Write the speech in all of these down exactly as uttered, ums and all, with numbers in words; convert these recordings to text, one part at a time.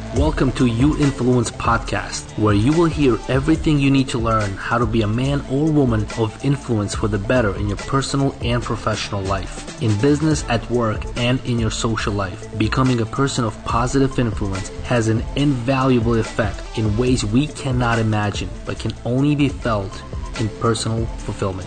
Welcome to You Influence Podcast, where you will hear everything you need to learn how to be a man or woman of influence for the better in your personal and professional life, in business, at work, and in your social life. Becoming a person of positive influence has an invaluable effect in ways we cannot imagine, but can only be felt in personal fulfillment.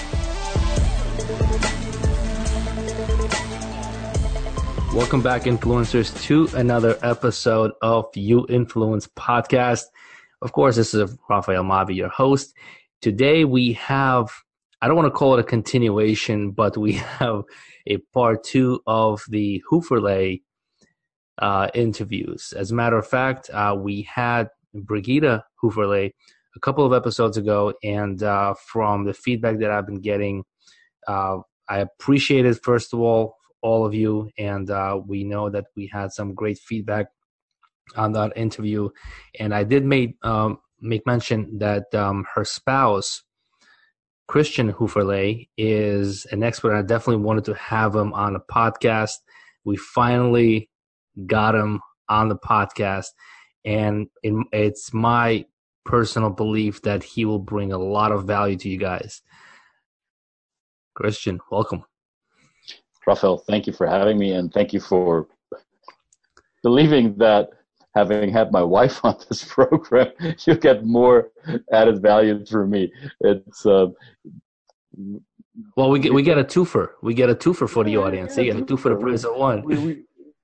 Welcome back, influencers, to another episode of You Influence Podcast. Of course, this is Rafael Mavi, your host. Today we have, I don't want to call it a continuation, but we have a part two of the Hooverley uh, interviews. As a matter of fact, uh, we had Brigitte Hooverley a couple of episodes ago, and uh, from the feedback that I've been getting, uh, I appreciate it, first of all, all of you, and uh, we know that we had some great feedback on that interview. And I did make um, make mention that um, her spouse, Christian Hooverley, is an expert. I definitely wanted to have him on the podcast. We finally got him on the podcast, and it, it's my personal belief that he will bring a lot of value to you guys. Christian, welcome. Rafael, thank you for having me, and thank you for believing that having had my wife on this program, you'll get more added value through me. It's uh, well, we get we get a twofer. We get a twofer for the audience. They get a two for the price of one. We,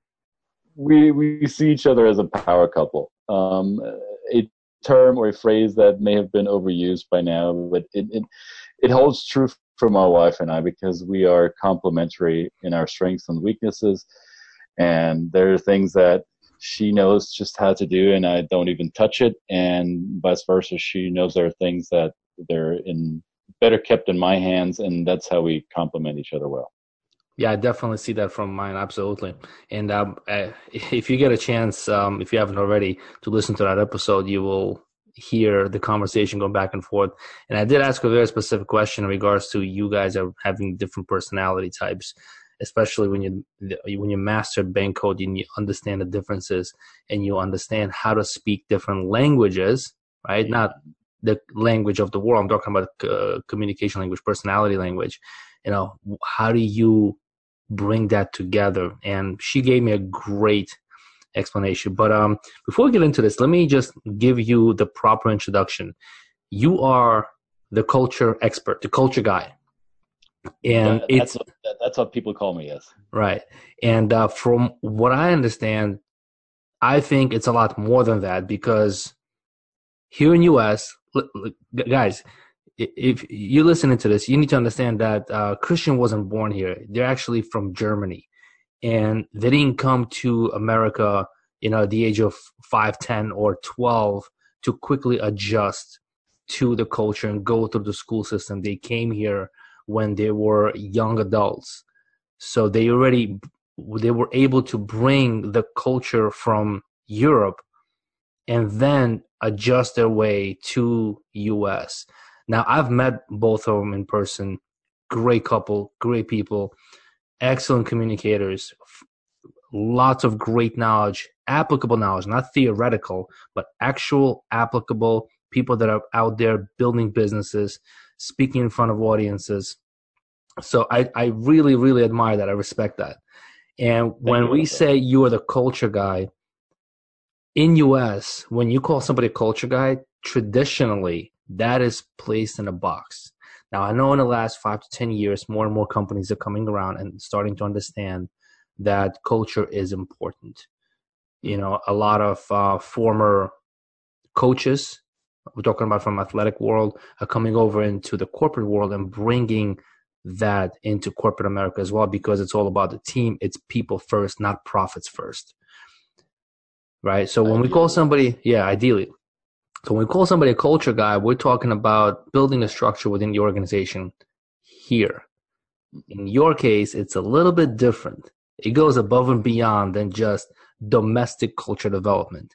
we we see each other as a power couple. Um, a term or a phrase that may have been overused by now, but it it, it holds true for my wife and I, because we are complementary in our strengths and weaknesses, and there are things that she knows just how to do and I don't even touch it, and vice versa. She knows there are things that they're in better kept in my hands, and that's how we complement each other well. Yeah, I definitely see that from mine, absolutely. And um, uh, if you get a chance, um, if you haven't already, to listen to that episode, you will hear the conversation going back and forth. And I did ask a very specific question in regards to you guys are having different personality types, especially when you when you master bank code and you understand the differences and you understand how to speak different languages, right? Not the language of the world. I'm talking about uh, communication language, personality language. You know, how do you bring that together? And she gave me a great explanation. But um, before we get into this, let me just give you the proper introduction. You are the culture expert, the culture guy. And that, it's that's, what, that's what people call me, yes. Right. And uh, from what I understand, I think it's a lot more than that, because here in U S, guys, if you're listening to this, you need to understand that uh, Christian wasn't born here. They're actually from Germany. And they didn't come to America, you know, at the age of five, ten, or twelve to quickly adjust to the culture and go through the school system. They came here when they were young adults. So they already, they were able to bring the culture from Europe and then adjust their way to U S. Now, I've met both of them in person. Great couple, great people. Excellent communicators, lots of great knowledge, applicable knowledge, not theoretical, but actual applicable people that are out there building businesses, speaking in front of audiences. So I, I really, really admire that. I respect that. And when we say you are the culture guy, in U S, when you call somebody a culture guy, traditionally, that is placed in a box. Now, I know in the last five to ten years, more and more companies are coming around and starting to understand that culture is important. You know, a lot of uh, former coaches, we're talking about from athletic world, are coming over into the corporate world and bringing that into corporate America as well, because it's all about the team. It's people first, not profits first. Right? So when ideally, we call somebody, yeah, ideally. So when we call somebody a culture guy, we're talking about building a structure within the organization here. In your case, it's a little bit different. It goes above and beyond than just domestic culture development.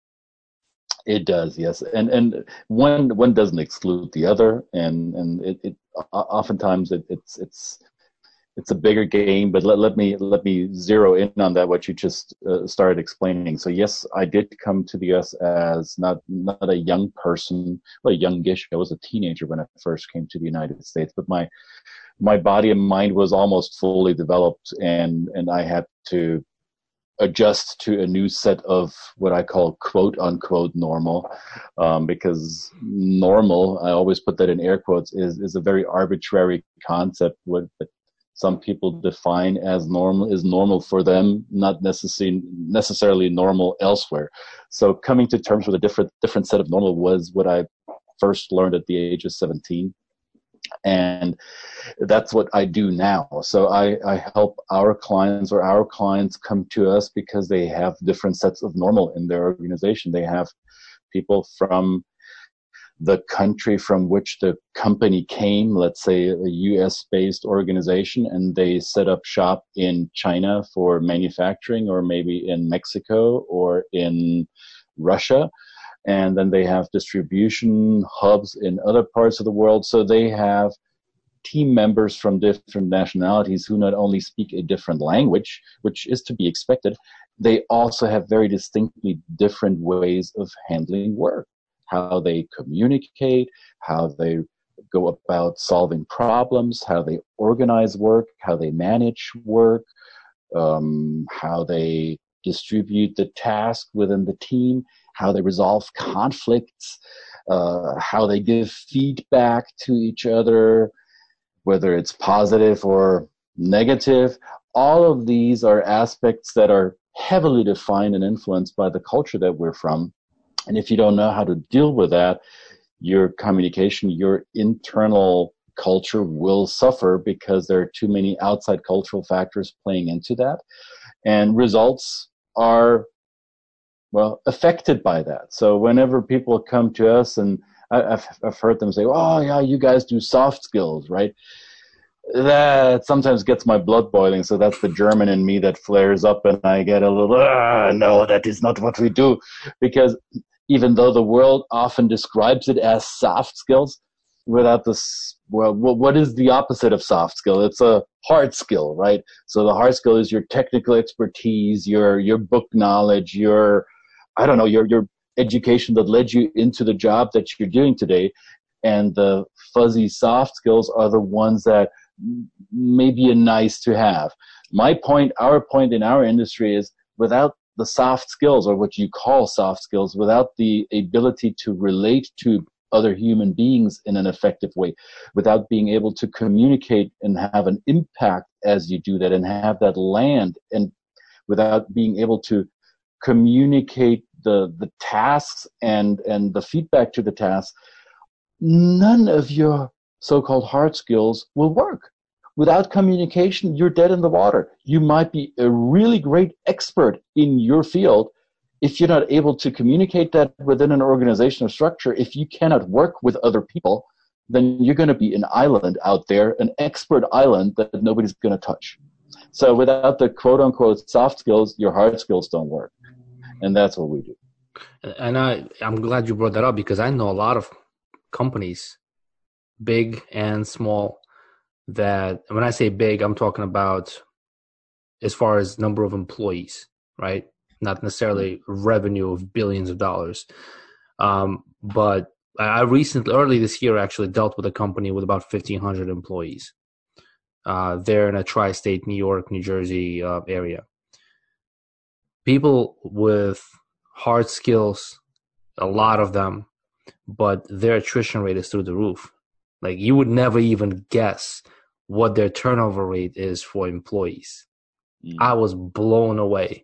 It does, yes, and and one one doesn't exclude the other, and and it, it oftentimes it, it's it's it's a bigger game, but let, let me let me zero in on that, what you just uh, started explaining. So yes, I did come to the U S as not not a young person, well, youngish. I was a teenager when I first came to the United States, but my my body and mind was almost fully developed, and and I had to adjust to a new set of what I call quote unquote normal, um, because normal, I always put that in air quotes, is is a very arbitrary concept. What some people define as normal is normal for them, not necessarily necessarily normal elsewhere. So coming to terms with a different different set of normal was what I first learned at the age of seventeen. And that's what I do now. So I, I help our clients, or our clients come to us because they have different sets of normal in their organization. They have people from the country from which the company came, let's say a U S-based organization, and they set up shop in China for manufacturing, or maybe in Mexico or in Russia. And then they have distribution hubs in other parts of the world. So they have team members from different nationalities who not only speak a different language, which is to be expected, they also have very distinctly different ways of handling work, how they communicate, how they go about solving problems, how they organize work, how they manage work, um, how they distribute the task within the team, how they resolve conflicts, uh, how they give feedback to each other, whether it's positive or negative. All of these are aspects that are heavily defined and influenced by the culture that we're from. And if you don't know how to deal with that, your communication, your internal culture will suffer, because there are too many outside cultural factors playing into that. And results are, well, affected by that. So whenever people come to us, and I've, I've heard them say, oh, yeah, you guys do soft skills, right? That sometimes gets my blood boiling. So that's the German in me that flares up, and I get a little, ah, no, that is not what we do. Because even though the world often describes it as soft skills, without this, well, what is the opposite of soft skill? It's a hard skill, right? So the hard skill is your technical expertise, your your book knowledge, your, I don't know, your your education that led you into the job that you're doing today. And the fuzzy soft skills are the ones that may be a nice to have. My point, our point in our industry is, without the soft skills, or what you call soft skills, without the ability to relate to other human beings in an effective way, without being able to communicate and have an impact as you do that, and have that land, and without being able to communicate the the tasks and and the feedback to the tasks, none of your so-called hard skills will work. Without communication, you're dead in the water. You might be a really great expert in your field. If you're not able to communicate that within an organizational structure, if you cannot work with other people, then you're going to be an island out there, an expert island that nobody's going to touch. So without the quote-unquote soft skills, your hard skills don't work. And that's what we do. And I, I'm glad you brought that up, because I know a lot of companies, big and small, that, when I say big, I'm talking about as far as number of employees, right? Not necessarily revenue of billions of dollars. Um, but I recently, early this year, actually dealt with a company with about fifteen hundred employees. Uh, they're in a tri-state, New York, New Jersey uh, area. People with hard skills, a lot of them, but their attrition rate is through the roof. Like, you would never even guess what their turnover rate is for employees. Mm. I was blown away.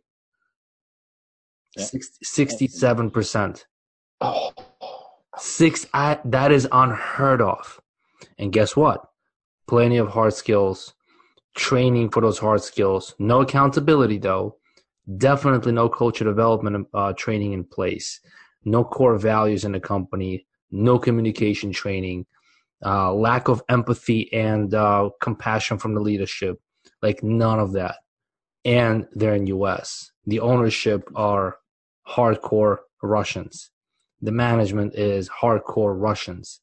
Yeah. sixty-seven percent. Oh. Six, I, that is unheard of. And guess what? Plenty of hard skills, training for those hard skills. No accountability, though. Definitely no culture development uh, training in place. No core values in the company. No communication training. Uh, lack of empathy and uh, compassion from the leadership. Like, none of that. And they're in U S. The ownership are hardcore Russians. The management is hardcore Russians.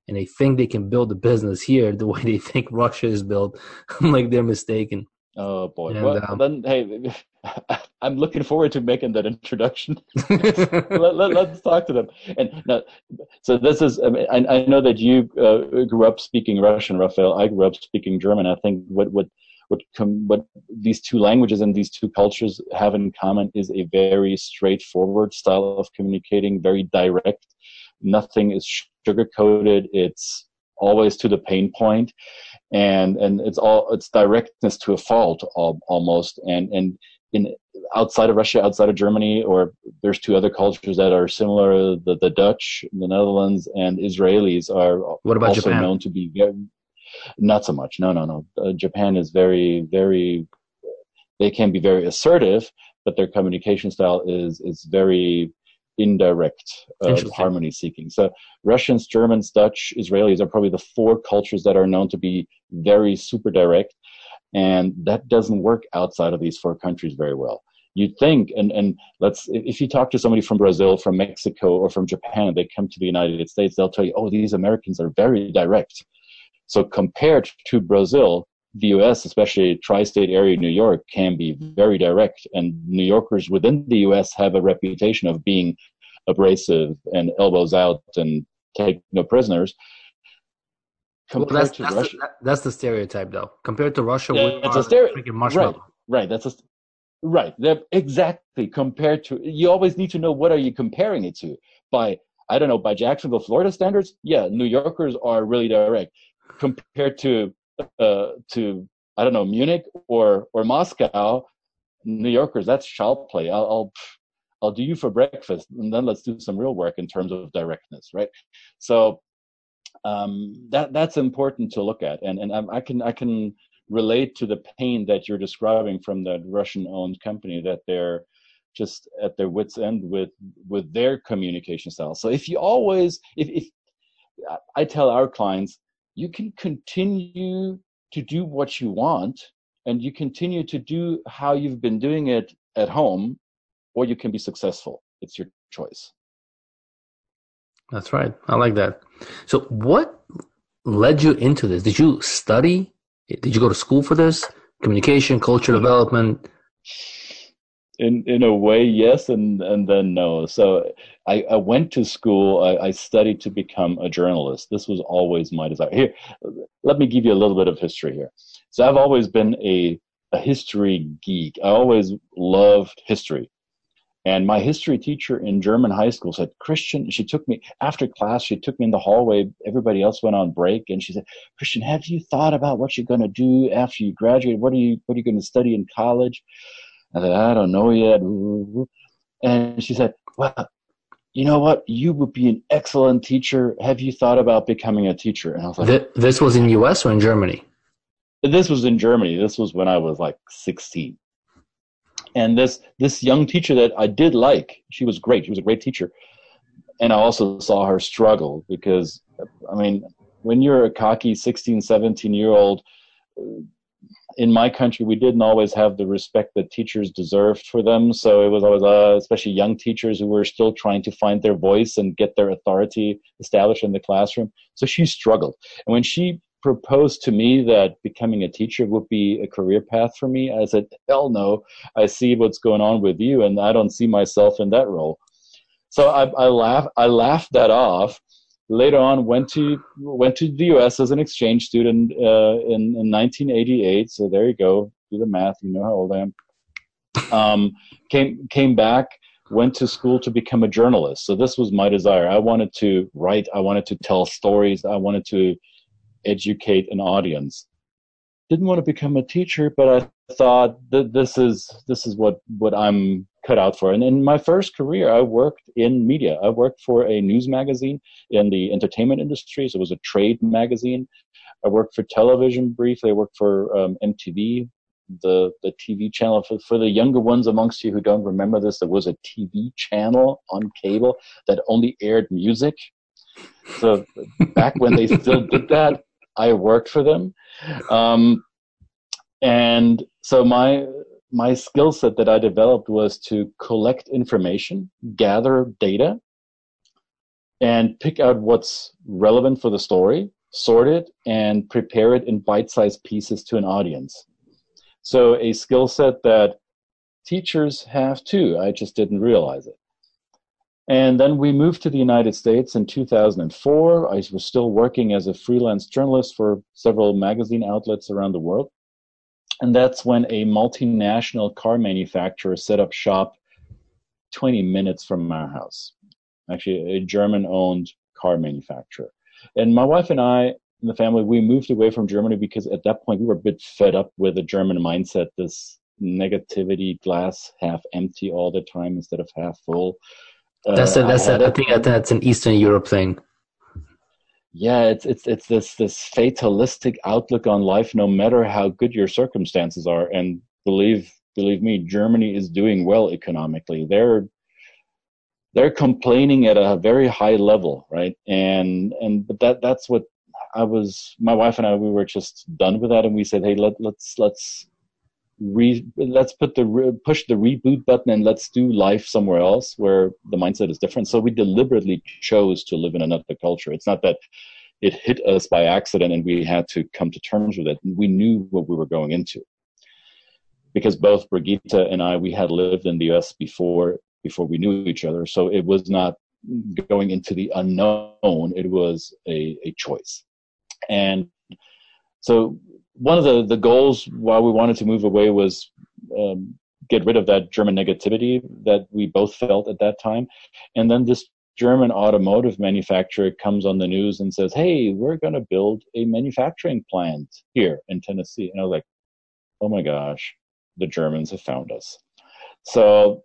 and they think they can build a business here the way they think Russia is built, I'm like, they're mistaken. Oh boy. And Well, um, then, hey, I'm looking forward to making that introduction. let, let, let's talk to them. And now, so this is, I mean, I, I know that you uh, grew up speaking Russian, Raphael. I grew up speaking German. I think what, what, what, com- what these two languages and these two cultures have in common is a very straightforward style of communicating, very direct. Nothing is sugar-coated. It's always to the pain point. And, and it's all, it's directness to a fault all, almost. And, and in, outside of Russia, outside of Germany, or there's two other cultures that are similar. The, the Dutch, the Netherlands, and Israelis are what about also Japan? known to be very, not so much. No, no, no. Uh, Japan is very, very, they can be very assertive, but their communication style is, is very indirect, uh, harmony seeking. So Russians, Germans, Dutch, Israelis are probably the four cultures that are known to be very super direct. And that doesn't work outside of these four countries very well. You'd think, and, and let's, if you talk to somebody from Brazil, from Mexico, or from Japan, they come to the United States, they'll tell you, oh, these Americans are very direct. So compared to Brazil, the U S, especially tri-state area New York, can be very direct. And New Yorkers within the U S have a reputation of being abrasive and elbows out and take no prisoners. Well, that's that's the, that, that's the stereotype, though. Compared to Russia, yeah, we it's are a stereo- freaking marshmallow. Right, right. That's a right. They're, exactly. Compared to, you always need to know what are you comparing it to. By I don't know, by Jacksonville, Florida standards, yeah, New Yorkers are really direct. Compared to uh, to I don't know, Munich or or Moscow, New Yorkers, that's child play. I'll, I'll I'll do you for breakfast, and then let's do some real work in terms of directness, right? So. Um, that that's important to look at, and and I, I can I can relate to the pain that you're describing from that Russian-owned company, that they're just at their wits' end with with their communication style. So if you always, if if I tell our clients, you can continue to do what you want, and you continue to do how you've been doing it at home, or you can be successful. It's your choice. That's right. I like that. So what led you into this? Did you study? Did you go to school for this? Communication, culture development? In in a way, yes, and, and then no. So I, I went to school. I, I studied to become a journalist. This was always my desire. Here, let me give you a little bit of history here. So I've always been a, a history geek. I always loved history. And my history teacher in German high school said, Christian, she took me, after class, she took me in the hallway. Everybody else went on break. And she said, Christian, have you thought about what you're going to do after you graduate? What are you, what are you going to study in college? I said, I don't know yet. And she said, well, you know what? You would be an excellent teacher. Have you thought about becoming a teacher? And I was like, this was in U S or in Germany? This was in Germany. This was when I was like sixteen. And this this young teacher that I did like, she was great. She was a great teacher. And I also saw her struggle because, I mean, when you're a cocky sixteen, seventeen-year-old, in my country, we didn't always have the respect that teachers deserved for them. So it was always, uh, especially young teachers who were still trying to find their voice and get their authority established in the classroom. So she struggled. And when she proposed to me that becoming a teacher would be a career path for me, I said, hell no, I see what's going on with you, and I don't see myself in that role. So I, I laugh, I laughed that off. Later on, went to went to the U S as an exchange student uh, in, in nineteen eighty-eight. So there you go, do the math, you know how old I am. Um, came came back, went to school to become a journalist. So this was my desire. I wanted to write, I wanted to tell stories, I wanted to educate an audience. Didn't want to become a teacher, but I thought that this is this is what, what I'm cut out for. And in my first career, I worked in media. I worked for a news magazine in the entertainment industry. So it was a trade magazine. I worked for television briefly. I worked for um, M T V, the, the T V channel. For, for the younger ones amongst you who don't remember this, there was a T V channel on cable that only aired music. So back when they still did that, I worked for them. Um, and so my my skill set that I developed was to collect information, gather data, and pick out what's relevant for the story, sort it, and prepare it in bite-sized pieces to an audience. So a skill set that teachers have too. I just didn't realize it. And then we moved to the United States in two thousand four. I was still working as a freelance journalist for several magazine outlets around the world. And that's when a multinational car manufacturer set up shop twenty minutes from our house. Actually, a German-owned car manufacturer. And my wife and I, and the family, we moved away from Germany because at that point we were a bit fed up with the German mindset, this negativity, glass half empty all the time instead of half full. That's Uh, a, that's I, a, I think that's an Eastern Europe thing. Yeah, it's it's it's this this fatalistic outlook on life, no matter how good your circumstances are. And believe believe me, Germany is doing well economically. They're they're complaining at a very high level, right? And and but that that's what I was. My wife and I, we were just done with that, and we said, hey, let let's let's re let's put the re, push the reboot button and let's do life somewhere else where the mindset is different. So we deliberately chose to live in another culture. It's not that it hit us by accident and we had to come to terms with it. We knew what we were going into because both Brigitte and I, we had lived in the U S before before we knew each other. So it was not going into the unknown. It was a, a choice. And so one of the, the goals while we wanted to move away was um, get rid of that German negativity that we both felt at that time. And then this German automotive manufacturer comes on the news and says, hey, we're going to build a manufacturing plant here in Tennessee. And I was like, oh my gosh, the Germans have found us. So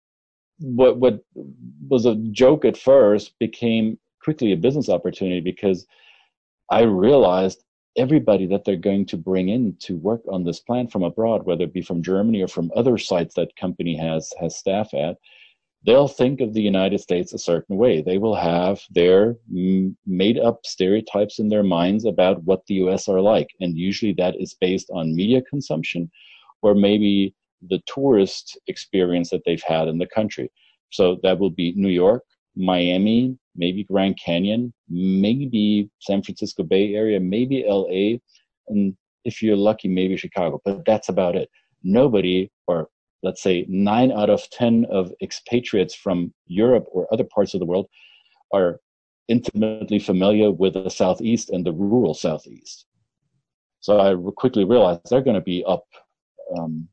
what what was a joke at first became quickly a business opportunity because I realized everybody that they're going to bring in to work on this plant from abroad, whether it be from Germany or from other sites that company has has staff at, they'll think of the United States a certain way. They will have their made-up stereotypes in their minds about what the U S are like, and usually that is based on media consumption or maybe the tourist experience that they've had in the country. So that will be New York, Miami, maybe Grand Canyon, maybe San Francisco Bay Area, maybe L A, and if you're lucky, maybe Chicago. But that's about it. Nobody, or let's say nine out of ten of expatriates from Europe or other parts of the world are intimately familiar with the Southeast and the rural Southeast. So I quickly realized they're going to be up um,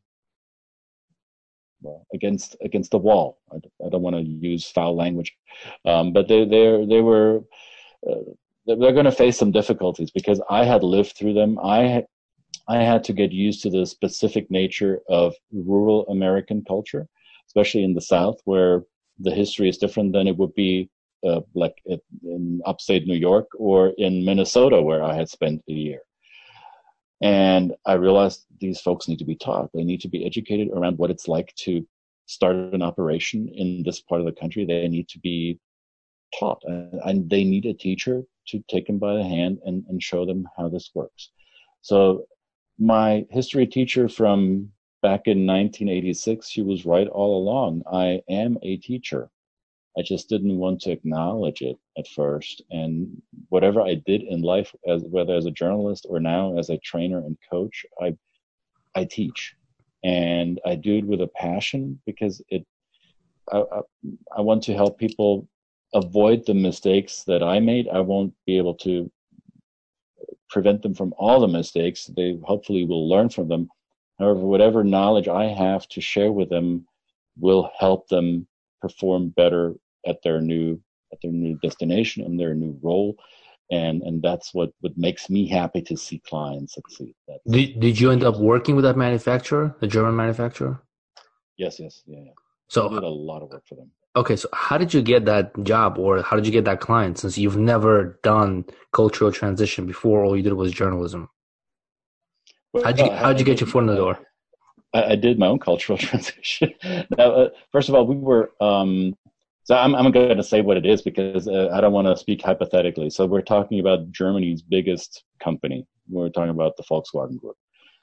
well, against against the wall. I, I don't want to use foul language, um, but they they they were uh, they're going to face some difficulties because I had lived through them. I I had to get used to the specific nature of rural American culture, especially in the South, where the history is different than it would be uh, like in upstate New York or in Minnesota, where I had spent a year. And I realized these folks need to be taught. They need to be educated around what it's like to start an operation in this part of the country. They need to be taught, and they need a teacher to take them by the hand and, and show them how this works. So my history teacher from back in nineteen eighty-six, she was right all along. I am a teacher. I just didn't want to acknowledge it at first. And whatever I did in life, as whether as a journalist or now as a trainer and coach, I I teach, and I do it with a passion because it. I, I, I want to help people avoid the mistakes that I made. I won't be able to prevent them from all the mistakes. They hopefully will learn from them. However, whatever knowledge I have to share with them will help them perform better at their new at their new destination and their new role. And and that's what, what makes me happy to see clients succeed. That's, Did Did you end up working with that manufacturer, the German manufacturer? Yes, yes, yeah, yeah. So I did a lot of work for them. Okay, so how did you get that job, or how did you get that client, since you've never done cultural transition before? All you did was journalism. Well, How'd you I, How'd you I get did, your foot in the I, door? I, I did my own cultural transition. Now, uh, first of all, we were. Um, so I'm I'm going to say what it is because uh, I don't want to speak hypothetically. So we're talking about Germany's biggest company. We're talking about the Volkswagen Group,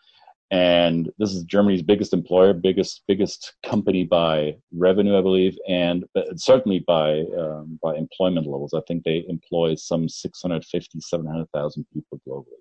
And this is Germany's biggest employer, biggest biggest company by revenue, I believe, and certainly by um, by employment levels. I think they employ some six hundred fifty, seven hundred thousand people globally.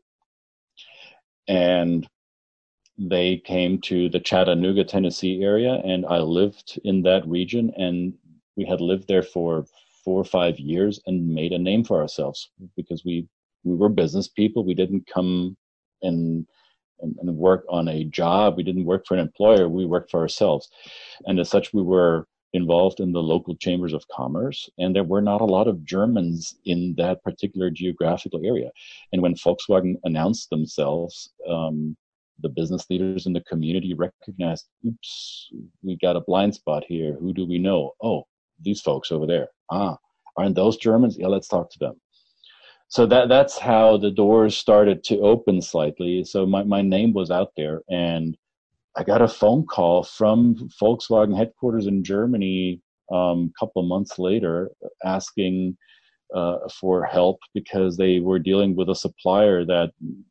And they came to the Chattanooga, Tennessee area, and I lived in that region, and we had lived there for four or five years and made a name for ourselves because we we were business people. We didn't come and And, and work on a job. We didn't work for an employer. We worked for ourselves. And as such, we were involved in the local chambers of commerce. And there were not a lot of Germans in that particular geographical area. And when Volkswagen announced themselves, um, the business leaders in the community recognized, oops, we got a blind spot here. Who do we know? Oh, these folks over there. Ah, aren't those Germans? Yeah, let's talk to them. So that that's how the doors started to open slightly. So my, my name was out there, and I got a phone call from Volkswagen headquarters in Germany um, a couple of months later asking uh, for help because they were dealing with a supplier that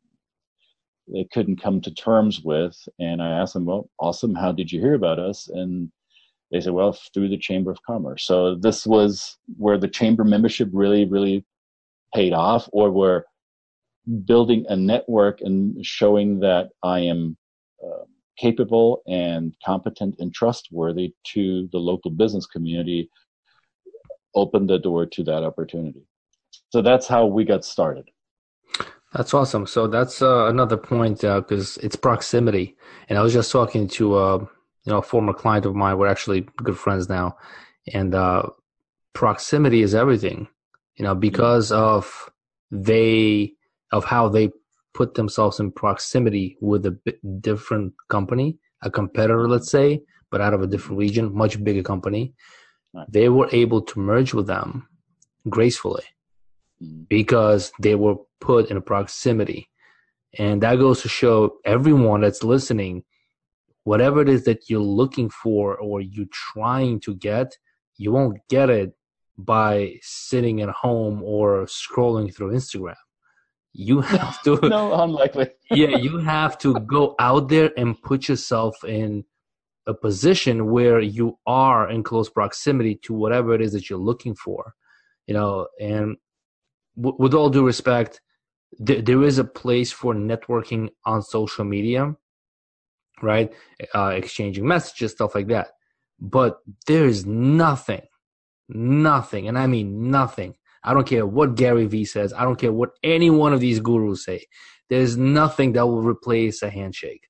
they couldn't come to terms with. And I asked them, well, awesome, how did you hear about us? And they said, well, through the Chamber of Commerce. So this was where the chamber membership really, really paid off, or we're building a network and showing that I am uh, capable and competent and trustworthy to the local business community, opened the door to that opportunity. So that's how we got started. That's awesome. So that's uh, another point because uh, it's proximity. And I was just talking to uh, you know a former client of mine. We're actually good friends now, and uh, proximity is everything. You know, because of they of how they put themselves in proximity with a bit different company, a competitor, let's say, but out of a different region, much bigger company, right. They were able to merge with them gracefully mm-hmm. because they were put in a proximity. And that goes to show everyone that's listening, whatever it is that you're looking for or you're trying to get, you won't get it by sitting at home or scrolling through Instagram. You have to no, unlikely. yeah, you have to go out there and put yourself in a position where you are in close proximity to whatever it is that you're looking for. You know, and w- with all due respect, th- there is a place for networking on social media, right? Uh, exchanging messages, stuff like that. But there is nothing Nothing, and I mean nothing. I don't care what Gary Vee says. I don't care what any one of these gurus say. There's nothing that will replace a handshake.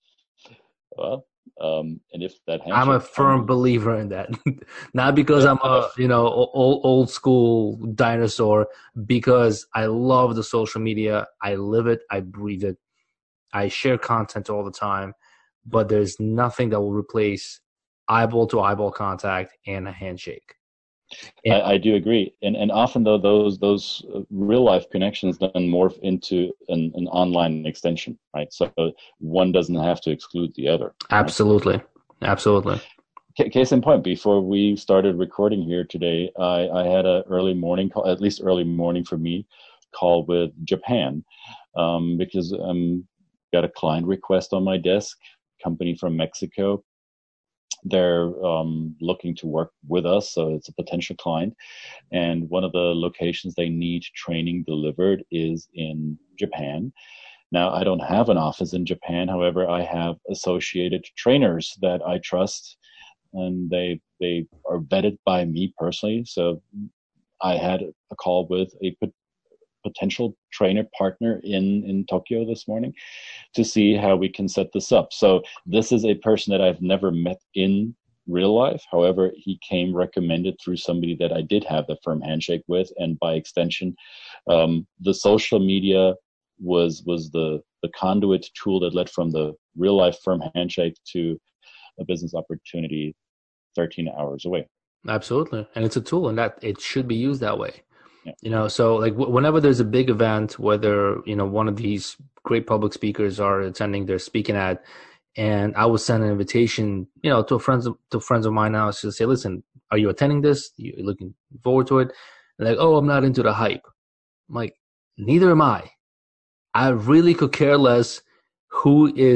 Well, um, and if that handshake I'm a firm comes... believer in that. Not because I'm a you know old old school dinosaur. Because I love the social media. I live it. I breathe it. I share content all the time. But there's nothing that will replace eyeball to eyeball contact and a handshake. I, I do agree, and and often though those those real life connections then morph into an, an online extension, right? So one doesn't have to exclude the other. Absolutely, right? Absolutely. C- case in point, before we started recording here today, I, I had an early morning call, at least early morning for me, call with Japan, um, because um got a client request on my desk, company from Mexico. They're um, looking to work with us, so it's a potential client. And one of the locations they need training delivered is in Japan. Now, I don't have an office in Japan. However, I have associated trainers that I trust, and they they are vetted by me personally. So I had a call with a potential trainer partner in, in Tokyo this morning to see how we can set this up. So this is a person that I've never met in real life. However, he came recommended through somebody that I did have the firm handshake with. And by extension, um, the social media was was the, the conduit tool that led from the real life firm handshake to a business opportunity thirteen hours away. Absolutely. And it's a tool, and that it should be used that way. Yeah. You know, so like w- whenever there's a big event, whether, you know, one of these great public speakers are attending, they're speaking at, and I would send an invitation, you know, to friends of, to friends of mine now to say, listen, are you attending this? You're looking forward to it? And like, oh, I'm not into the hype. I'm like, neither am I. I really could care less who is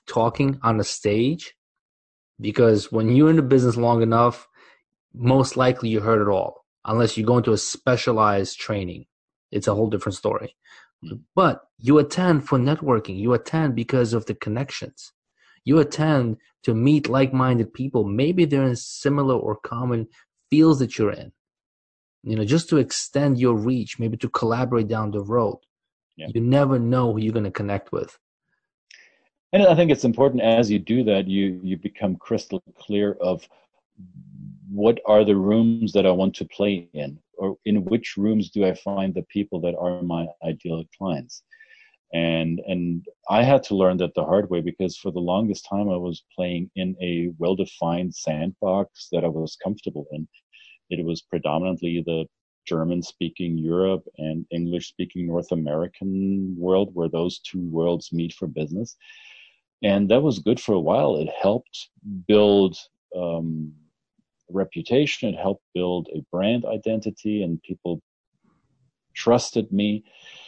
talking on a stage, because when you're in the business long enough, most likely you heard it all, unless you go into a specialized training. It's a whole different story. Mm. But you attend for networking. You attend because of the connections. You attend to meet like-minded people. Maybe they're in similar or common fields that you're in. You know, just to extend your reach, maybe to collaborate down the road. Yeah. You never know who you're going to connect with. And I think it's important as you do that, you you become crystal clear of what are the rooms that I want to play in, or in which rooms do I find the people that are my ideal clients. And and I had to learn that the hard way, because for the longest time I was playing in a well-defined sandbox that I was comfortable in. It was predominantly the German-speaking Europe and English-speaking North American world, where those two worlds meet for business. And that was good for a while. It helped build um, reputation. It helped build a brand identity, and people trusted me.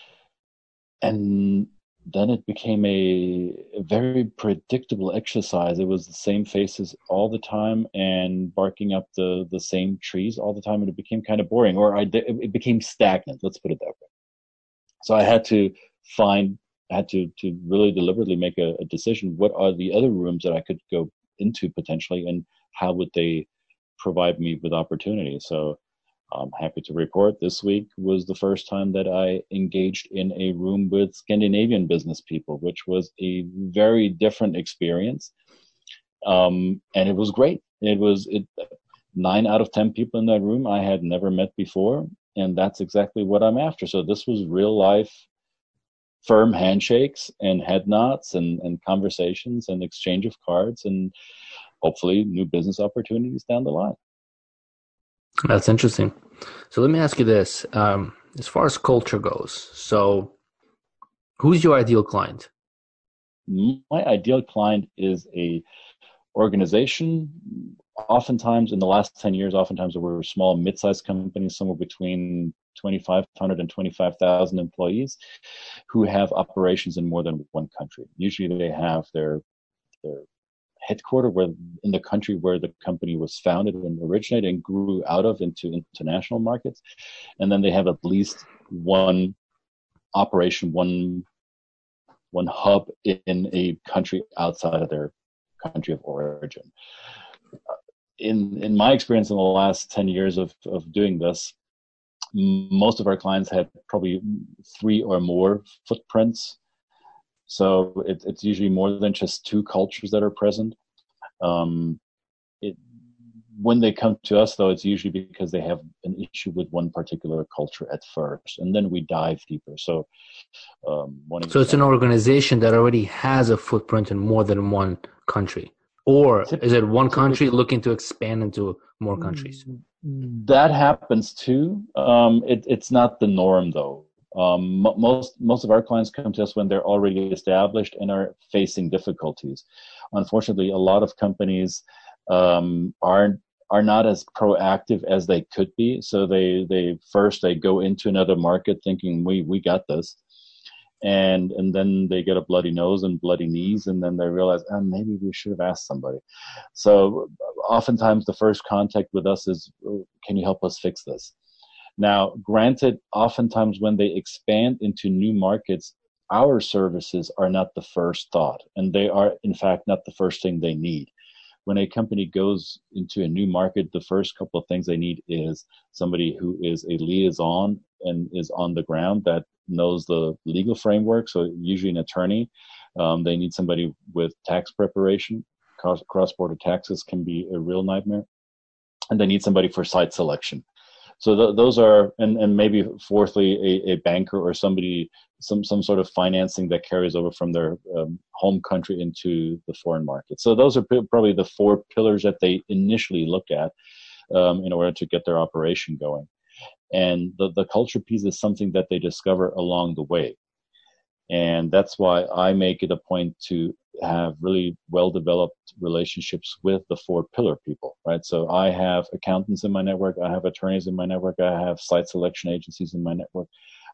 And then it became a, a very predictable exercise. It was the same faces all the time and barking up the, the same trees all the time. And it became kind of boring, or I, it became stagnant. Let's put it that way. So I had to find, I had to, to really deliberately make a, a decision. What are the other rooms that I could go into potentially, and how would they provide me with opportunity? So I'm happy to report this week was the first time that I engaged in a room with Scandinavian business people, which was a very different experience. Um, and it was great. It was it, nine out of ten people in that room I had never met before. And that's exactly what I'm after. So this was real life, firm handshakes and head nods and, and conversations and exchange of cards, and hopefully new business opportunities down the line. That's interesting. So let me ask you this. Um, as far as culture goes, so who's your ideal client? My ideal client is a organization. Oftentimes in the last ten years, oftentimes there were small, mid-sized companies, somewhere between twenty-five hundred and twenty-five thousand employees, who have operations in more than one country. Usually they have their, their headquarter where in the country where the company was founded and originated and grew out of into international markets. And then they have at least one operation, one one hub in a country outside of their country of origin. In in my experience in the last ten years of, of doing this, most of our clients had probably three or more footprints. So it, it's usually more than just two cultures that are present. Um, it, when they come to us, though, it's usually because they have an issue with one particular culture at first, and then we dive deeper. So, um, one so it's an organization that already has a footprint in more than one country, or is it one country looking to expand into more countries? That happens too. Um, it, it's not the norm, though. Um, most most of our clients come to us when they're already established and are facing difficulties. Unfortunately, a lot of companies um, aren't are not as proactive as they could be. So they they first they go into another market thinking we we got this, and and then they get a bloody nose and bloody knees, and then they realize, oh, maybe we should have asked somebody. So oftentimes the first contact with us is, can you help us fix this? Now, granted, oftentimes when they expand into new markets, our services are not the first thought, and they are, in fact, not the first thing they need. When a company goes into a new market, the first couple of things they need is somebody who is a liaison and is on the ground that knows the legal framework, so usually an attorney. Um, they need somebody with tax preparation. Cross-border taxes can be a real nightmare. And they need somebody for site selection. So th- those are, and, and maybe fourthly, a, a banker or somebody, some, some sort of financing that carries over from their um, home country into the foreign market. So those are p- probably the four pillars that they initially look at um, in order to get their operation going. And the, the culture piece is something that they discover along the way. And that's why I make it a point to have really well-developed relationships with the four pillar people, right? So I have accountants in my network. I have attorneys in my network. I have site selection agencies in my network.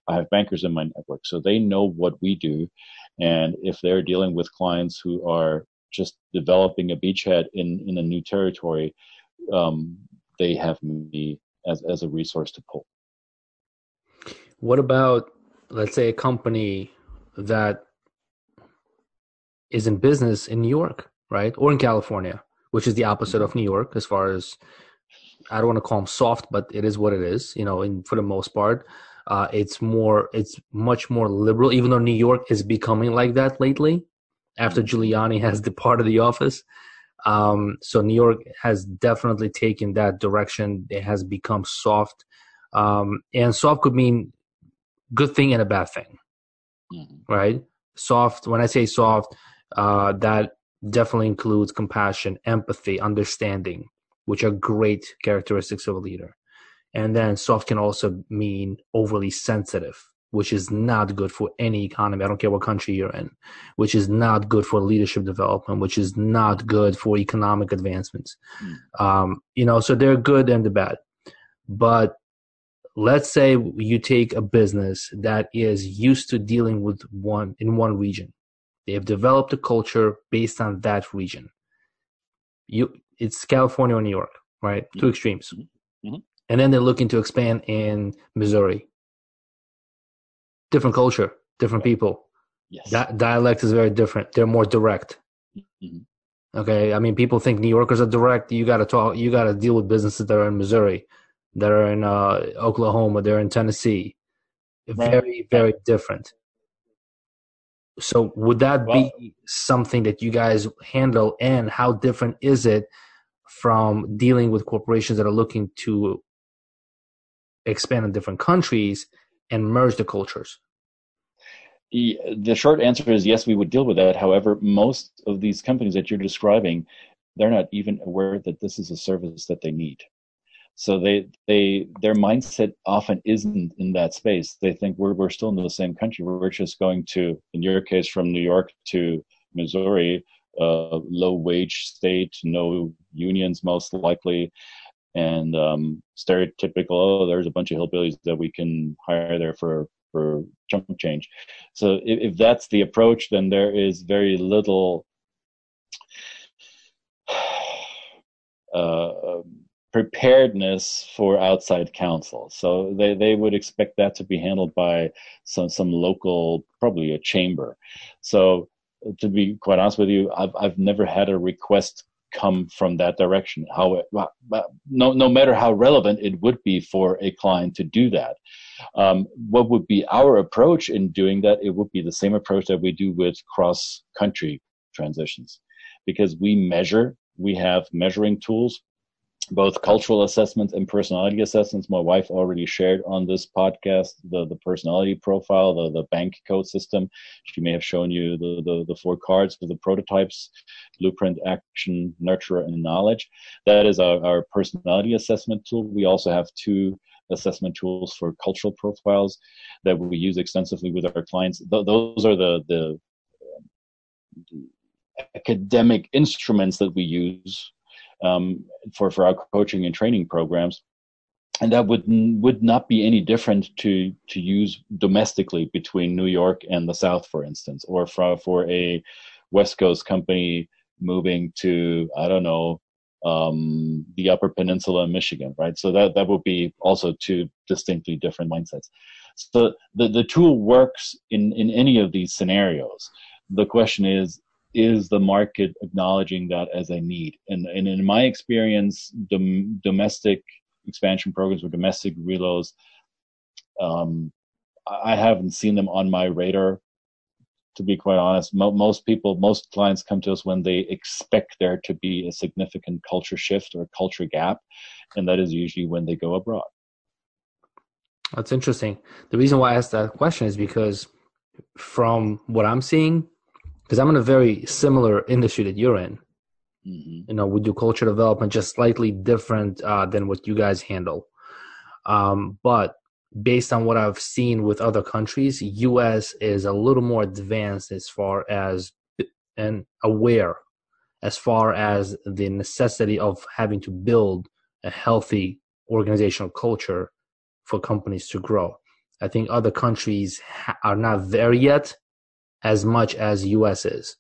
I have bankers in my network, so they know what we do. And if they're dealing with clients who are just developing a beachhead in, in a new territory, um, they have me as, as a resource to pull. What about, let's say, a company that is in business in New York, right? Or in California, which is the opposite of New York as far as, I don't want to call them soft, but it is what it is, you know, and for the most part. Uh, it's more, it's much more liberal, even though New York is becoming like that lately after Giuliani has departed the office. Um, so New York has definitely taken that direction. It has become soft. Um, and soft could mean good thing and a bad thing, mm-hmm. right? Soft, when I say soft, uh, that definitely includes compassion, empathy, understanding, which are great characteristics of a leader. And then soft can also mean overly sensitive, which is not good for any economy. I don't care what country you're in, which is not good for leadership development, which is not good for economic advancements. Mm. Um, you know, so they're good and the bad. But let's say you take a business that is used to dealing with one in one region. They have developed a culture based on that region. You, it's California or New York, right? Mm-hmm. Two extremes. Mm-hmm. And then they're looking to expand in Missouri. Different culture, different people. Yes. That dialect is very different. They're more direct. Mm-hmm. Okay. I mean, people think New Yorkers are direct. You got to talk, you got to deal with businesses that are in Missouri, that are in uh, Oklahoma, they're in Tennessee. Right. Very, very right. different. So would that well, be something that you guys handle, and how different is it from dealing with corporations that are looking to expand in different countries and merge the cultures? The short answer is yes, we would deal with that. However, most of these companies that you're describing, they're not even aware that this is a service that they need. So they, they, their mindset often isn't in that space. They think we're, we're still in the same country. We're just going to, in your case, from New York to Missouri, uh, low wage state, no unions most likely, and um, stereotypical, oh, there's a bunch of hillbillies that we can hire there for, for chunk change. So if, if that's the approach, then there is very little uh, preparedness for outside counsel. So they, they would expect that to be handled by some, some local, probably a chamber. So to be quite honest with you, I've, I've never had a request come from that direction. How, no, no matter how relevant it would be for a client to do that. Um, what would be our approach in doing that? It would be the same approach that we do with cross-country transitions, because we measure, we have measuring tools, both cultural assessments and personality assessments. My wife already shared on this podcast the, the personality profile, the, the bank code system. She may have shown you the, the, the four cards for the prototypes: blueprint, action, nurture, and knowledge. That is our, our personality assessment tool. We also have two assessment tools for cultural profiles that we use extensively with our clients. Th- those are the, the, the academic instruments that we use Um, for, for our coaching and training programs. And that would would not be any different to to use domestically between New York and the South, for instance, or for, for a West Coast company moving to, I don't know, um, the Upper Peninsula in Michigan, right? So that, that would be also two distinctly different mindsets. So the, the tool works in, in any of these scenarios. The question is, is the market acknowledging that as a need? And, and in my experience, dom- domestic expansion programs or domestic reloads, um, I haven't seen them on my radar, to be quite honest. Mo- most people, most clients come to us when they expect there to be a significant culture shift or culture gap, and that is usually when they go abroad. That's interesting. The reason why I asked that question is because from what I'm seeing, because I'm in a very similar industry that you're in. Mm-hmm. You know, we do culture development, just slightly different uh, than what you guys handle. Um, but based on what I've seen with other countries, U S is a little more advanced as far as and aware as far as the necessity of having to build a healthy organizational culture for companies to grow. I think other countries ha- are not there yet as much as U S is.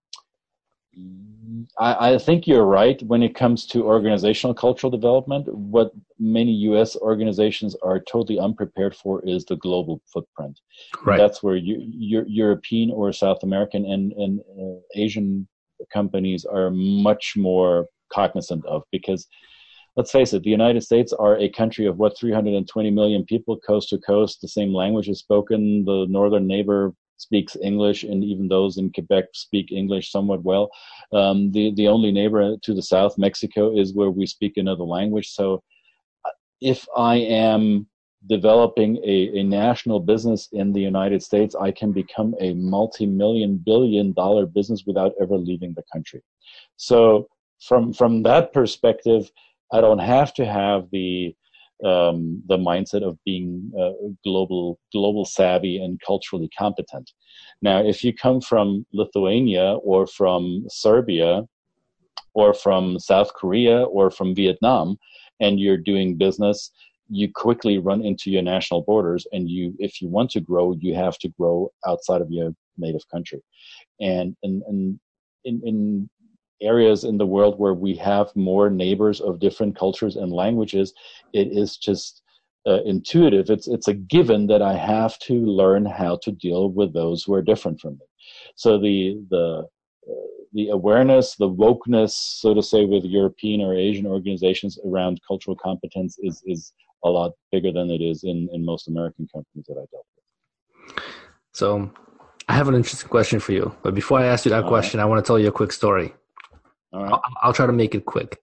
I, I think you're right when it comes to organizational cultural development. What many U S organizations are totally unprepared for is the global footprint. Right. That's where you, your European or South American and, and uh, Asian companies are much more cognizant of, because let's face it, the United States are a country of what, three hundred twenty million people, coast to coast. The same language is spoken. The northern neighbor speaks English, and even those in Quebec speak English somewhat well. Um, the, the only neighbor to the south, Mexico, is where we speak another language. So if I am developing a, a national business in the United States, I can become a multi-million, billion dollar business without ever leaving the country. So from from that perspective, I don't have to have the um, the mindset of being uh, global global savvy and culturally competent. Now, if you come from Lithuania or from Serbia or from South Korea or from Vietnam, and you're doing business, you quickly run into your national borders, and you, if you want to grow, you have to grow outside of your native country. And and, and in, in areas in the world where we have more neighbors of different cultures and languages, it is just uh, intuitive. It's it's a given that I have to learn how to deal with those who are different from me. So the the uh, the awareness, the wokeness, so to say, with European or Asian organizations around cultural competence is is a lot bigger than it is in, in most American companies that I dealt with. So I have an interesting question for you. But before I ask you that All question, right. I want to tell you a quick story. All right. I'll, I'll try to make it quick.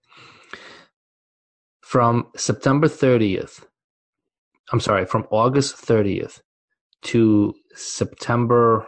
From September thirtieth, I'm sorry, from August thirtieth to September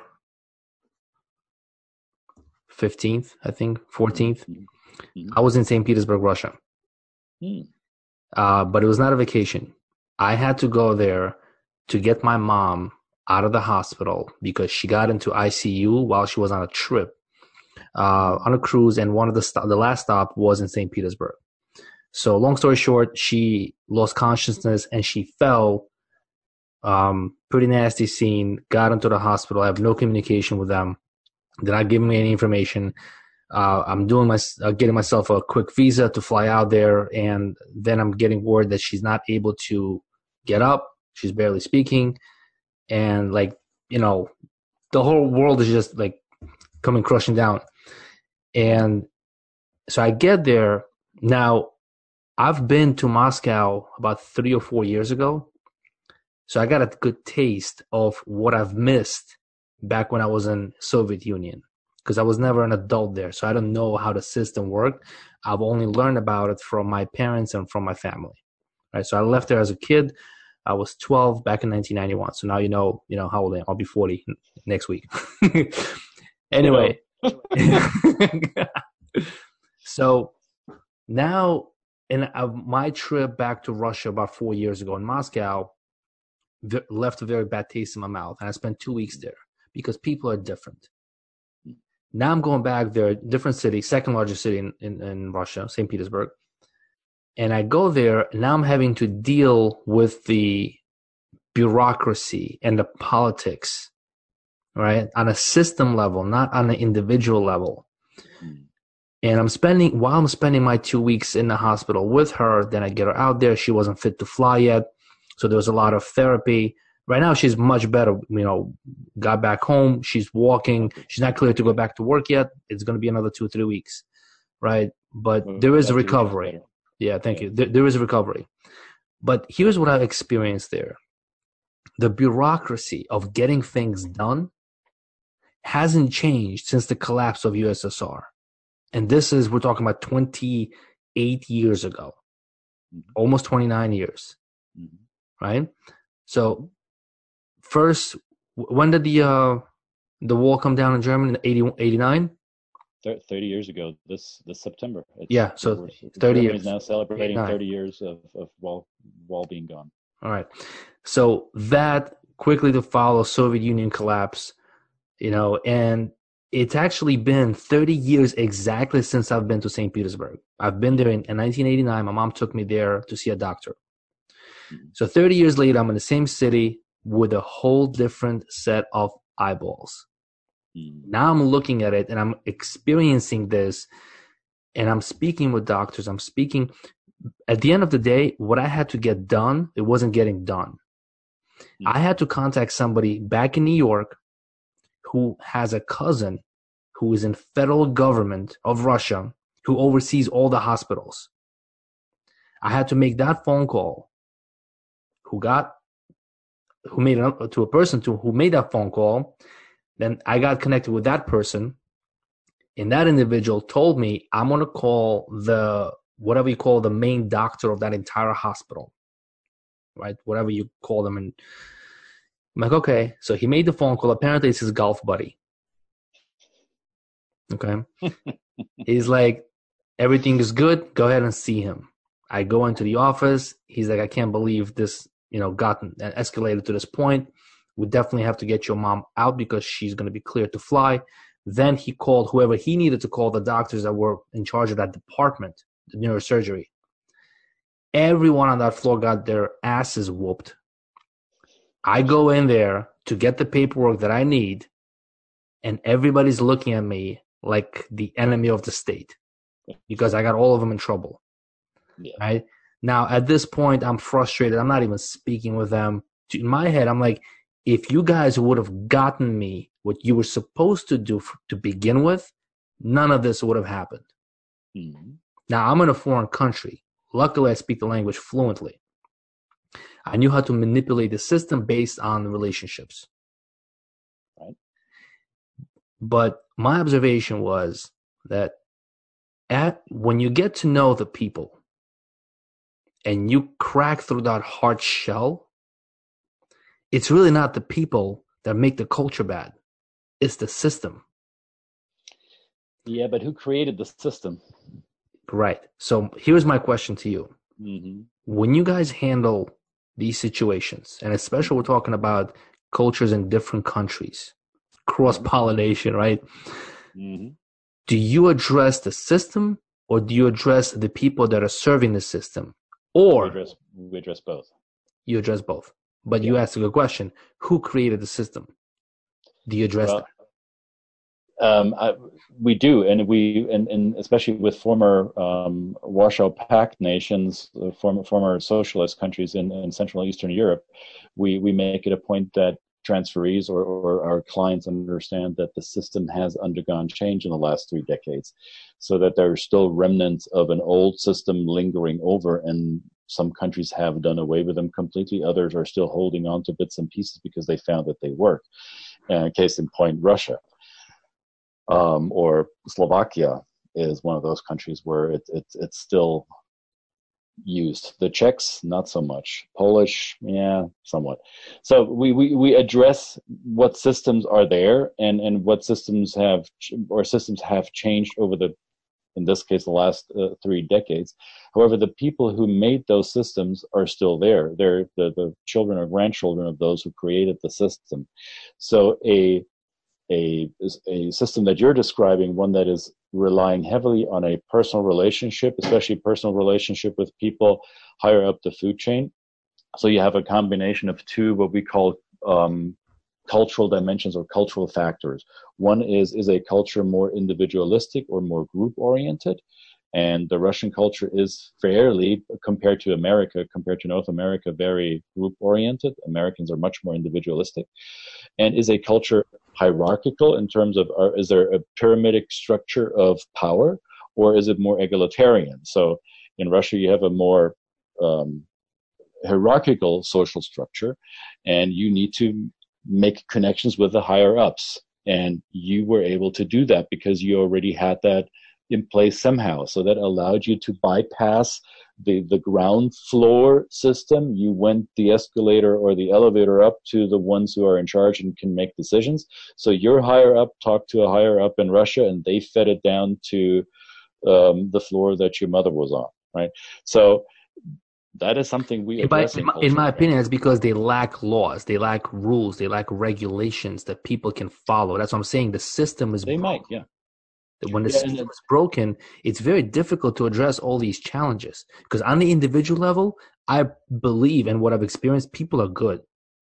fifteenth, I think, fourteenth, mm-hmm. I was in Saint Petersburg, Russia. Mm. Uh, but it was not a vacation. I had to go there to get my mom out of the hospital because she got into I C U while she was on a trip, uh, on a cruise, and one of the st- the last stop was in Saint Petersburg. So long story short, she lost consciousness and she fell. Um, pretty nasty scene. Got into the hospital. I have no communication with them. They're not giving me any information. Uh, I'm doing my, uh, getting myself a quick visa to fly out there, and then I'm getting word that she's not able to get up. She's barely speaking, and like, you know, the whole world is just like coming crushing down. And so I get there. Now, I've been to Moscow about three or four years ago, so I got a good taste of what I've missed back when I was in Soviet Union, because I was never an adult there, so I don't know how the system worked. I've only learned about it from my parents and from my family. Right? So I left there as a kid. I was twelve back in nineteen ninety-one. So now you know, you know how old I am. I'll be forty next week. Anyway, so now in uh, my trip back to Russia about four years ago in Moscow, v- left a very bad taste in my mouth, and I spent two weeks there because people are different. Now I'm going back there, different city, second largest city in, in, in Russia, Saint Petersburg. And I go there, and now I'm having to deal with the bureaucracy and the politics, right? On a system level, not on an individual level. And I'm spending, while I'm spending my two weeks in the hospital with her, then I get her out there. She wasn't fit to fly yet. So there was a lot of therapy. Right now, she's much better, you know, got back home. She's walking. She's not clear to go back to work yet. It's going to be another two or three weeks, right? But well, there is a recovery. Yeah, thank yeah. you. There, there is a recovery. But here's what I've experienced there. The bureaucracy of getting things done hasn't changed since the collapse of U S S R. And this is, we're talking about twenty-eight years ago, mm-hmm. almost twenty-nine years, mm-hmm. right? So first, when did the uh, the wall come down in Germany? In eighty, eighty-nine? thirty years ago, this this September. It's, yeah, so thirty Germany's years. now celebrating thirty years of, of wall, wall being gone. All right. So that quickly to follow Soviet Union collapse, you know, and it's actually been thirty years exactly since I've been to Saint Petersburg. I've been there in, in nineteen eighty-nine. My mom took me there to see a doctor. Mm-hmm. So thirty years later, I'm in the same city, with a whole different set of eyeballs. Mm. Now I'm looking at it and I'm experiencing this, and I'm speaking with doctors. I'm speaking. At the end of the day, what I had to get done, it wasn't getting done. Mm. I had to contact somebody back in New York who has a cousin who is in federal government of Russia, who oversees all the hospitals. I had to make that phone call. Who got, who made it to a person to who made that phone call. Then I got connected with that person, and that individual told me, I'm going to call the, whatever you call the main doctor of that entire hospital, right? Whatever you call them. And I'm like, okay. So he made the phone call. Apparently it's his golf buddy. Okay. He's like, everything is good. Go ahead and see him. I go into the office. He's like, I can't believe this, you know, gotten escalated to this point. We definitely have to get your mom out because she's going to be cleared to fly. Then he called whoever he needed to call, the doctors that were in charge of that department, the neurosurgery. Everyone on that floor got their asses whooped. I go in there to get the paperwork that I need, and everybody's looking at me like the enemy of the state because I got all of them in trouble. Yeah. Right? Now, at this point, I'm frustrated. I'm not even speaking with them. In my head, I'm like, if you guys would have gotten me what you were supposed to do for, to begin with, none of this would have happened. Mm-hmm. Now, I'm in a foreign country. Luckily, I speak the language fluently. I knew how to manipulate the system based on relationships. Right. But my observation was that at when you get to know the people and you crack through that hard shell, it's really not the people that make the culture bad. It's the system. Yeah, but who created the system? Right. So here's my question to you. Mm-hmm. When you guys handle these situations, and especially we're talking about cultures in different countries, cross-pollination, right? Mm-hmm. Do you address the system or do you address the people that are serving the system? Or we address, we address both. You address both. But yeah. You asked a good question. Who created the system? Do you address well, that? Um, I, we do, and we, and, and especially with former um, Warsaw Pact nations, uh, former former socialist countries in, in Central and Eastern Europe, we we make it a point that transferees or, or our clients understand that the system has undergone change in the last three decades, so that there are still remnants of an old system lingering over, and some countries have done away with them completely. Others are still holding on to bits and pieces because they found that they work. Uh, case in point, Russia. Um, or Slovakia is one of those countries where it, it, it's still used. The Czechs, not so much. Polish, yeah, somewhat. So we, we, we address what systems are there and, and what systems have, or systems have changed over the, in this case, the last uh, three decades. However, the people who made those systems are still there. They're the, the children or grandchildren of those who created the system. So a A, a system that you're describing, one that is relying heavily on a personal relationship, especially personal relationship with people higher up the food chain. So you have a combination of two, what we call um, cultural dimensions or cultural factors. One is, is a culture more individualistic or more group oriented? And the Russian culture is fairly, compared to America, compared to North America, very group oriented. Americans are much more individualistic. And is a culture hierarchical in terms of, uh, is there a pyramidic structure of power, or is it more egalitarian? So in Russia, you have a more um, hierarchical social structure, and you need to make connections with the higher ups. And you were able to do that because you already had that in place somehow. So that allowed you to bypass the, the ground floor system. You went the escalator or the elevator up to the ones who are in charge and can make decisions. So your higher up talked to a higher up in Russia, and they fed it down to um, the floor that your mother was on, right? So that is something we address in my, in, in my opinion, it's because they lack laws, they lack rules, they lack regulations that people can follow. That's what I'm saying. The system is They broken. might, yeah. When the yeah, system then, is broken, it's very difficult to address all these challenges. Because on the individual level, I believe, and what I've experienced, people are good.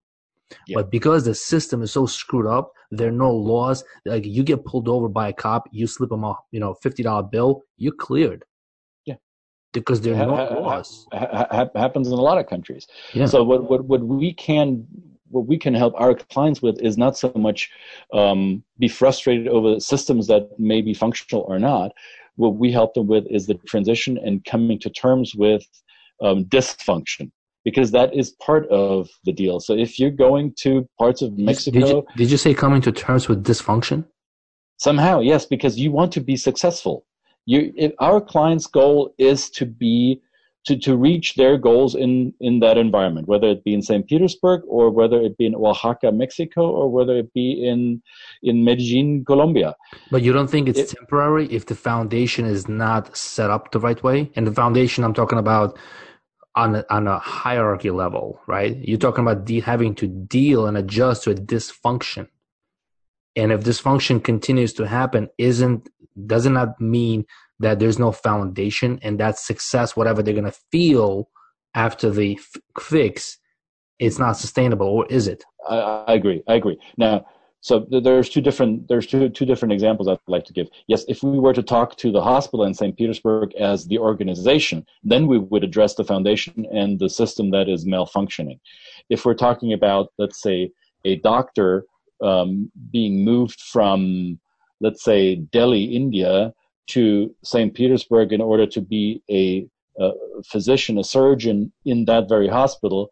Yeah. But because the system is so screwed up, there are no laws. Like you get pulled over by a cop, you slip them a you know fifty dollar bill, you're cleared. Yeah. Because there are Ha- no ha- laws. ha- ha- happens in a lot of countries. Yeah. So what, what, what we can what we can help our clients with is not so much um, be frustrated over systems that may be functional or not. What we help them with is the transition and coming to terms with um, dysfunction, because that is part of the deal. So if you're going to parts of Mexico, Did you, did you say coming to terms with dysfunction? Somehow, yes, because you want to be successful. You, if our client's goal is to be to, to reach their goals in, in that environment, whether it be in Saint Petersburg or whether it be in Oaxaca, Mexico, or whether it be in in Medellin, Colombia. But you don't think it's It, temporary if the foundation is not set up the right way? And the foundation I'm talking about on a, on a hierarchy level, right? You're talking about de- having to deal and adjust to a dysfunction. And if dysfunction continues to happen, isn't doesn't that mean that there's no foundation and that success, whatever they're going to feel after the f- fix, it's not sustainable, or is it? I, I agree. I agree. Now, so there's two different there's two two different examples I'd like to give. Yes, if we were to talk to the hospital in Saint Petersburg as the organization, then we would address the foundation and the system that is malfunctioning. If we're talking about, let's say, a doctor um, being moved from, let's say, Delhi, India, to Saint Petersburg in order to be a, a physician, a surgeon in that very hospital,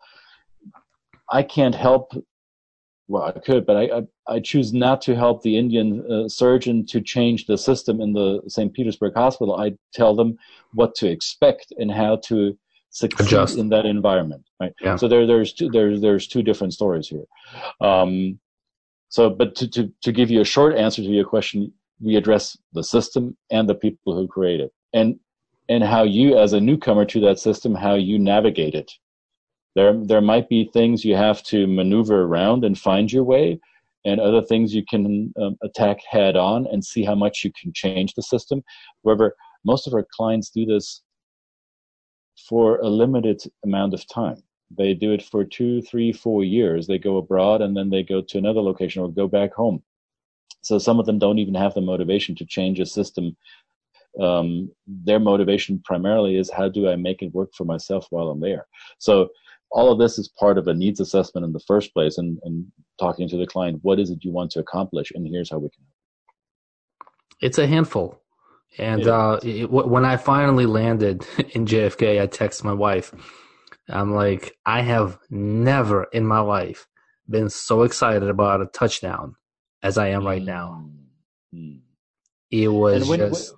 I can't help. Well, I could, but I, I, I choose not to help the Indian uh, surgeon to change the system in the Saint Petersburg hospital. I tell them what to expect and how to succeed Adjust. in that environment. Right. Yeah. So there, there's two, there's there's two different stories here. Um, so, but to, to to give you a short answer to your question, we address the system and the people who create it, and and how you, as a newcomer to that system, how you navigate it. There, there might be things you have to maneuver around and find your way, and other things you can um, attack head on and see how much you can change the system. However, most of our clients do this for a limited amount of time. They do it for two, three, four years. They go abroad and then they go to another location or go back home. So some of them don't even have the motivation to change a system. Um, their motivation primarily is, how do I make it work for myself while I'm there? So all of this is part of a needs assessment in the first place, and, and talking to the client, what is it you want to accomplish, and here's how we can help. It's a handful. And Yeah. uh, it, when I finally landed in J F K, I texted my wife. I'm like, I have never in my life been so excited about a touchdown as I am right now. Mm-hmm. It was and when, just...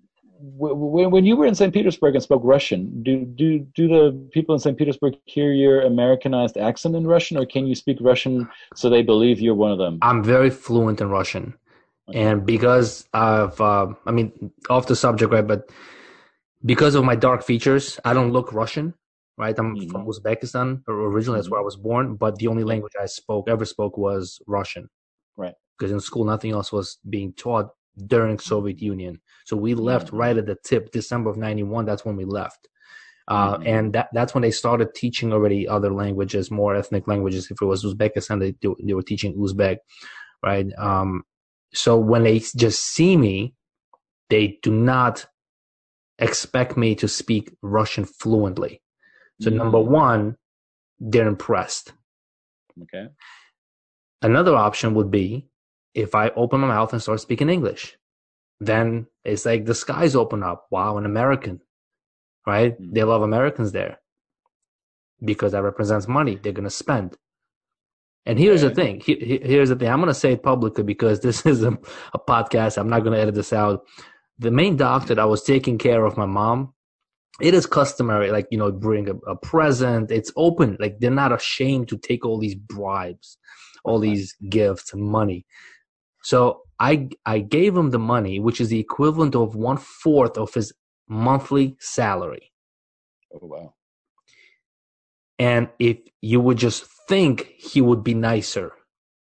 When, when you were in Saint Petersburg and spoke Russian, do, do, do the people in Saint Petersburg hear your Americanized accent in Russian, or can you speak Russian so they believe you're one of them? I'm very fluent in Russian. Okay. And because of, uh, I mean, off the subject, right, but because of my dark features, I don't look Russian, right? I'm mm-hmm. from Uzbekistan originally. That's mm-hmm. where I was born, but the only language I spoke, ever spoke, was Russian. Right. Because in school, nothing else was being taught during Soviet Union. So we left mm-hmm. right at the tip, December of ninety-one. That's when we left. Uh, mm-hmm. And that, that's when they started teaching already other languages, more ethnic languages. If it was Uzbekistan, they, they were teaching Uzbek, right? Um, so when they just see me, they do not expect me to speak Russian fluently. So mm-hmm. number one, they're impressed. Okay. Another option would be if I open my mouth and start speaking English. Then it's like the skies open up. Wow, an American, right? Mm-hmm. They love Americans there because that represents money they're going to spend. And here's okay. the thing. He, here's the thing. I'm going to say it publicly because this is a, a podcast. I'm not going to edit this out. The main doctor that was taking care of my mom, it is customary, like, you know, bring a, a present. It's open. Like, they're not ashamed to take all these bribes, all okay. these gifts and money. So I I gave him the money, which is the equivalent of one fourth of his monthly salary. Oh, wow. And if you would just think he would be nicer,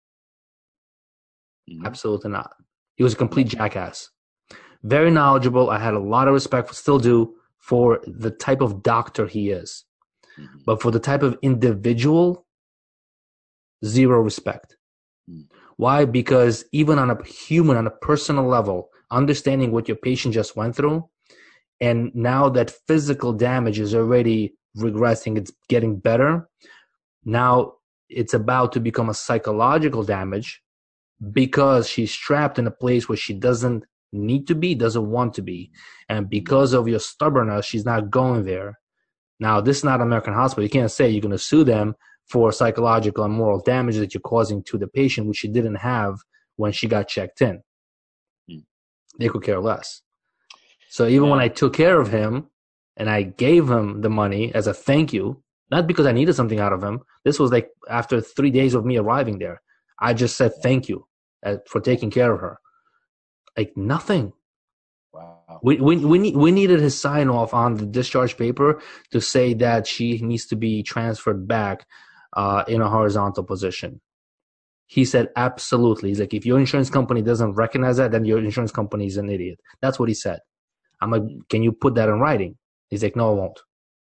mm-hmm. absolutely not. He was a complete jackass. Very knowledgeable. I had a lot of respect, for, still do, for the type of doctor he is. Mm-hmm. But for the type of individual, Zero respect. Mm. Why? Because even on a human, on a personal level, understanding what your patient just went through, and now that physical damage is already regressing, it's getting better. Now it's about to become a psychological damage because she's trapped in a place where she doesn't need to be, doesn't want to be. And because of your stubbornness, she's not going there. Now, this is not American Hospital. You can't say you're going to sue them for psychological and moral damage that you're causing to the patient, which she didn't have when she got checked in. Mm. They could care less. So even yeah. when I took care of him and I gave him the money as a thank you, not because I needed something out of him. This was like after three days of me arriving there. I just said thank you for taking care of her. Like nothing. Wow. We we we, need, we needed his sign off on the discharge paper to say that she needs to be transferred back uh, in a horizontal position. He said absolutely. He's like, if your insurance company doesn't recognize that, then your insurance company is an idiot. That's what he said. I'm like, can you put that in writing? He's like, no, I won't.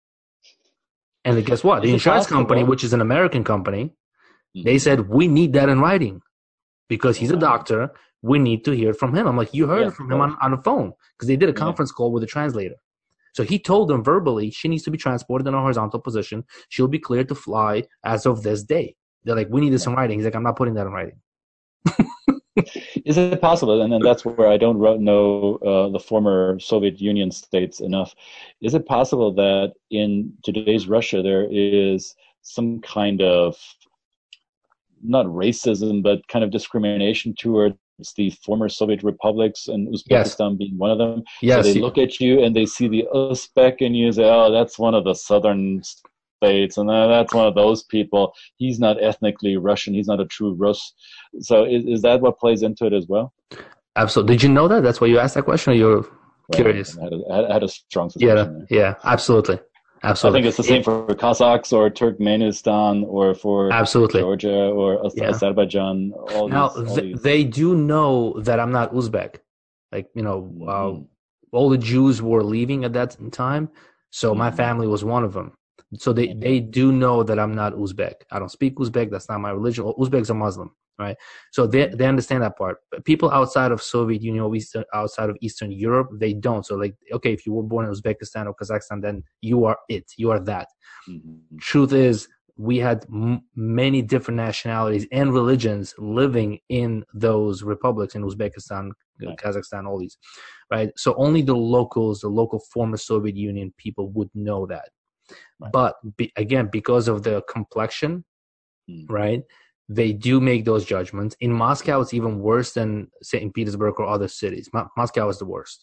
And then guess what? The insurance company, which is an American company, mm-hmm. they said, we need that in writing because he's a doctor. We need to hear it from him. I'm like, you heard yeah, it from him on, on the phone because they did a conference yeah. call with a translator. So he told them verbally she needs to be transported in a horizontal position. She'll be cleared to fly as of this day. They're like, we need this yeah. in writing. He's like, I'm not putting that in writing. Is it possible? And then that's where I don't know uh, the former Soviet Union states enough. Is it possible that in today's Russia there is some kind of, not racism, but kind of discrimination towards the former Soviet republics, and Uzbekistan yes. being one of them? Yes. So they look at you and they see the Uzbek and you say, oh, that's one of the southern states, and that's one of those people. He's not ethnically Russian. He's not a true Rus. So is, is that what plays into it as well? Absolutely. Did you know that? That's why you asked that question, or you're well, curious? I had, a, I had a strong suspicion. Yeah, yeah, absolutely. Absolutely. I think it's the same it, for Kazakhs or Turkmenistan or for absolutely. Georgia or yeah. Azerbaijan. All now, these, all th- these. they do know that I'm not Uzbek. Like, you know, mm-hmm. uh, all the Jews were leaving at that time, so mm-hmm. my family was one of them. So they, okay. they do know that I'm not Uzbek. I don't speak Uzbek. That's not my religion. Uzbeks are Muslim, right? So they they understand that part. But people outside of Soviet Union or Eastern, outside of Eastern Europe, they don't. So like, okay, if you were born in Uzbekistan or Kazakhstan, then you are it. You are that. Mm-hmm. Truth is, we had m- many different nationalities and religions living in those republics in Uzbekistan, right. Kazakhstan, all these, right? So only the locals, the local former Soviet Union people would know that. Right. But be, again, because of the complexion, mm. right, they do make those judgments. In Moscow, it's even worse than Saint Petersburg or other cities. Mo- Moscow is the worst.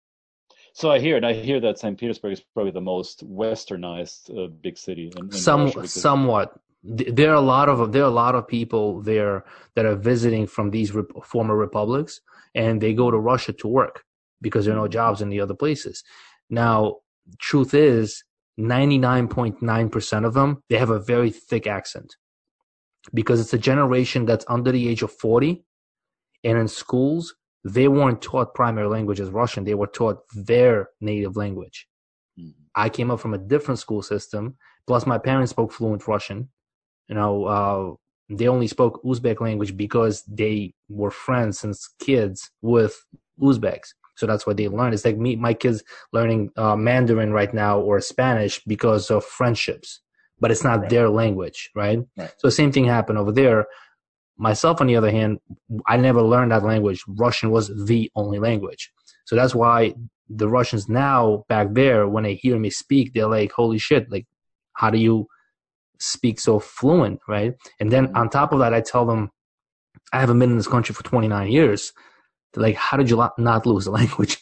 So I hear, and I hear that Saint Petersburg is probably the most westernized uh, big city in, in Some, Russia. Because... Somewhat. There are a lot of there are a lot of people there that are visiting from these rep- former republics, and they go to Russia to work because there are no jobs in the other places. Now, truth is, ninety-nine point nine percent of them, they have a very thick accent because it's a generation that's under the age of forty, and in schools, they weren't taught primary language as Russian. They were taught their native language. Mm-hmm. I came up from a different school system, plus my parents spoke fluent Russian. You know, uh, they only spoke Uzbek language because they were friends since kids with Uzbeks. So that's what they learn. It's like me, my kids learning uh, Mandarin right now or Spanish because of friendships, but it's not right. their language, right? right? So the same thing happened over there. Myself, on the other hand, I never learned that language. Russian was the only language. So that's why the Russians now back there, when they hear me speak, they're like, holy shit, like, how do you speak so fluent, right? And then mm-hmm. on top of that, I tell them, I haven't been in this country for twenty-nine years. They're like, how did you not lose the language?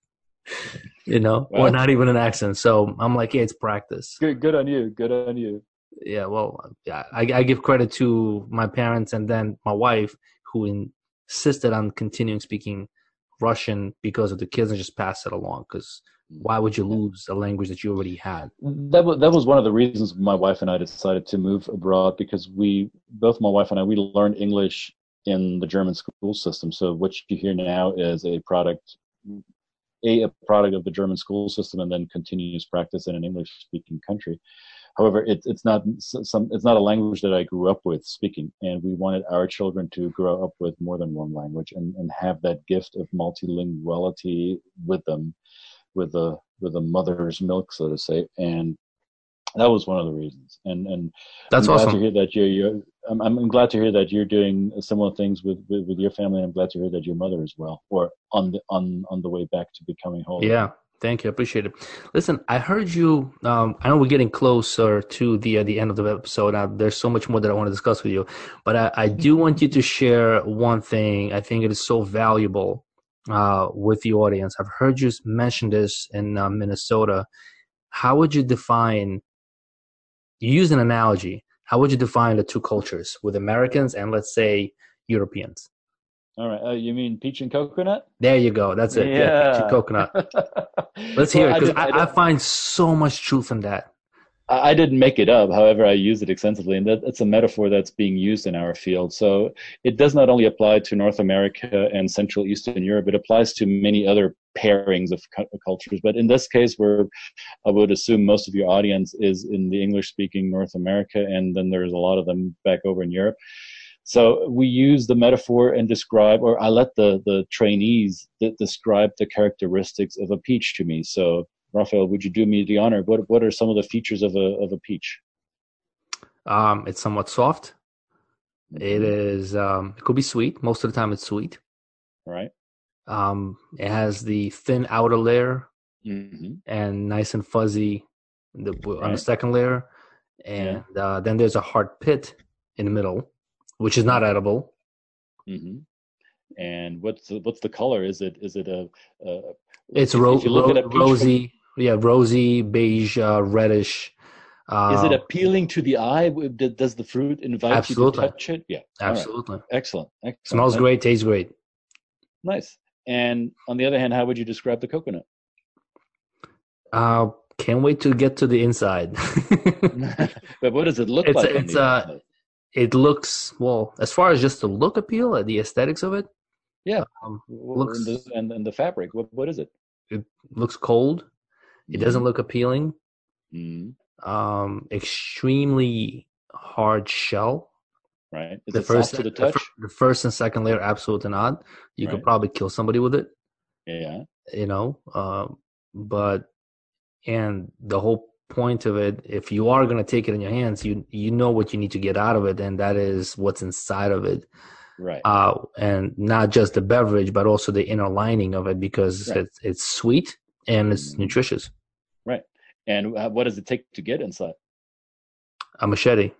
you know, well, or not even an accent. So I'm like, yeah, it's practice. Good, good on you. Good on you. Yeah, well, yeah, I, I give credit to my parents and then my wife, who insisted on continuing speaking Russian because of the kids and just pass it along. Because why would you lose a language that you already had? That was, that was one of the reasons my wife and I decided to move abroad, because we, both my wife and I, we learned English in the German school system. So what you hear now is a product, a, a product of the German school system, and then continuous practice in an English-speaking country. However, it, it's not some it's not a language that I grew up with speaking, and we wanted our children to grow up with more than one language and, and have that gift of multilinguality with them, with the with the mother's milk, so to say. And that was one of the reasons. And and That's I'm glad awesome. to hear that you're, you're I'm, I'm glad to hear that you're doing similar things with, with, with your family. I'm glad to hear that your mother as well, or on the on on the way back to becoming whole Yeah, again. thank you. I appreciate it. Listen, I heard you. Um, I know we're getting closer to the uh, the end of the episode. Now, there's so much more that I want to discuss with you, but I, I do want you to share one thing. I think it is so valuable uh, with the audience. I've heard you mention this in uh, Minnesota. How would you define? You use an analogy. How would you define the two cultures with Americans and, let's say, Europeans? All right. Uh, you mean peach and coconut? There you go. That's it. Yeah, peach and Yeah. coconut. Let's Well, hear it I because did. I I, I did. find so much truth in that. I didn't make it up. However, I use it extensively, and that, it's a metaphor that's being used in our field. So it does not only apply to North America and Central Eastern Europe; it applies to many other pairings of cu- cultures. But in this case, where I would assume most of your audience is in the English-speaking North America, and then there's a lot of them back over in Europe. So we use the metaphor and describe, or I let the the trainees th- describe the characteristics of a peach to me. So, Raphael, would you do me the honor? What what are some of the features of a of a peach? Um, it's somewhat soft. It Mm-hmm. is. Um, it could be sweet. Most of the time, it's sweet. Right. Um, it has the thin outer layer Mm-hmm. and nice and fuzzy the, on the Right. second layer, Yeah. and uh, then there's a hard pit in the middle, which is not Right. edible. Mm-hmm. And what's the, what's the color? Is it is it a, a It's if ro- if you look at ro- a peach from rosy, yeah, rosy, beige, uh, reddish. is it Uh, appealing to the eye? Does the fruit invite you to absolutely, touch it? Yeah. All right. absolutely. Excellent. Excellent. Smells And great, tastes great. nice. And on the other hand, how would you describe the coconut? Uh, can't wait to get to the inside. But what does it look it's like on it's the uh outside? it looks well as far as just the look appeal, uh, the aesthetics of it. Yeah. Um, And the, looks and, and the fabric, what what is it? it looks cold. It doesn't Mm-hmm. look appealing. Mm-hmm. Um, extremely hard shell. Right. Is The it first, soft to the the, fir- touch? the first and second layer, absolutely not. You could Right. probably kill somebody with it, Yeah. you know. Um, but and the whole point of it, if you are going to take it in your hands, you you know what you need to get out of it, and that is what's inside of it. Right. Uh, and not just the beverage, but also the inner lining of it, because Right. it's it's sweet and it's Mm-hmm. nutritious. Right. And uh, what does it take to get inside? A machete.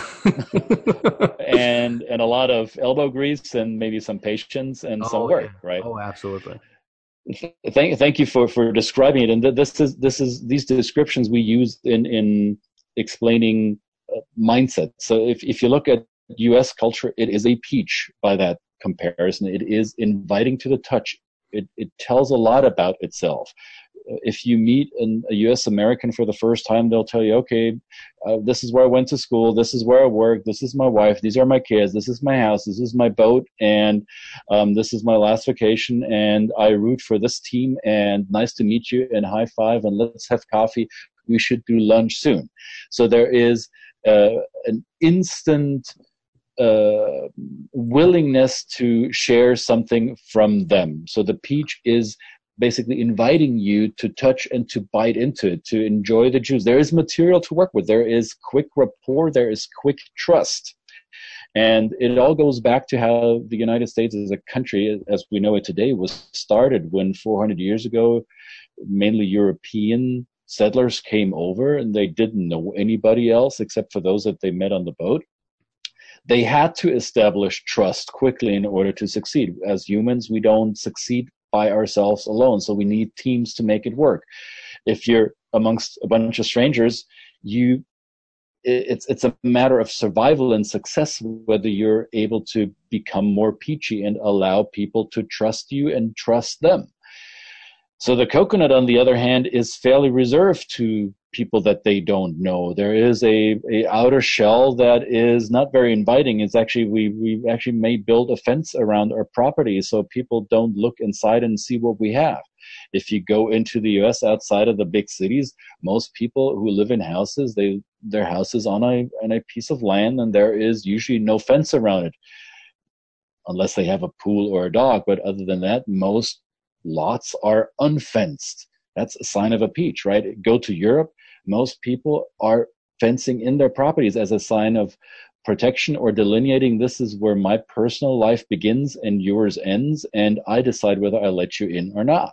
And and a lot of elbow grease and maybe some patience and some Oh yeah. work, right? Oh, absolutely. Thank thank you for for describing it. And th- this is this is these descriptions we use in in explaining uh, mindset. So if if you look at U S culture, it is a peach by that comparison. It is inviting to the touch. It it tells a lot about itself. If you meet an, a U S American for the first time, they'll tell you, okay, uh, this is where I went to school, this is where I work, this is my wife, these are my kids, this is my house, this is my boat, and um, this is my last vacation, and I root for this team, and nice to meet you, and high five, and let's have coffee. We should do lunch soon. So there is uh, an instant uh, willingness to share something from them. So the peach is basically inviting you to touch and to bite into it, to enjoy the juice. There is material to work with. There is quick rapport. There is quick trust. And it all goes back to how the United States as a country, as we know it today, was started when four hundred years ago, mainly European settlers came over and they didn't know anybody else except for those that they met on the boat. They had to establish trust quickly in order to succeed. As humans, we don't succeed by ourselves alone, so we need teams to make it work. If you're amongst a bunch of strangers, you it's it's a matter of survival and success whether you're able to become more peachy and allow people to trust you and trust them. So the coconut, on the other hand, is fairly reserved to people that they don't know. There is a, a outer shell that is not very inviting. It's actually, we, we actually may build a fence around our property so people don't look inside and see what we have. If you go into the U S outside of the big cities, most people who live in houses, they their house is on a on a piece of land, and there is usually no fence around it, unless they have a pool or a dog. But other than that, most lots are unfenced. That's a sign of a peach, right? Go to Europe, most people are fencing in their properties as a sign of protection or delineating, this is where my personal life begins and yours ends, and I decide whether I let you in or not.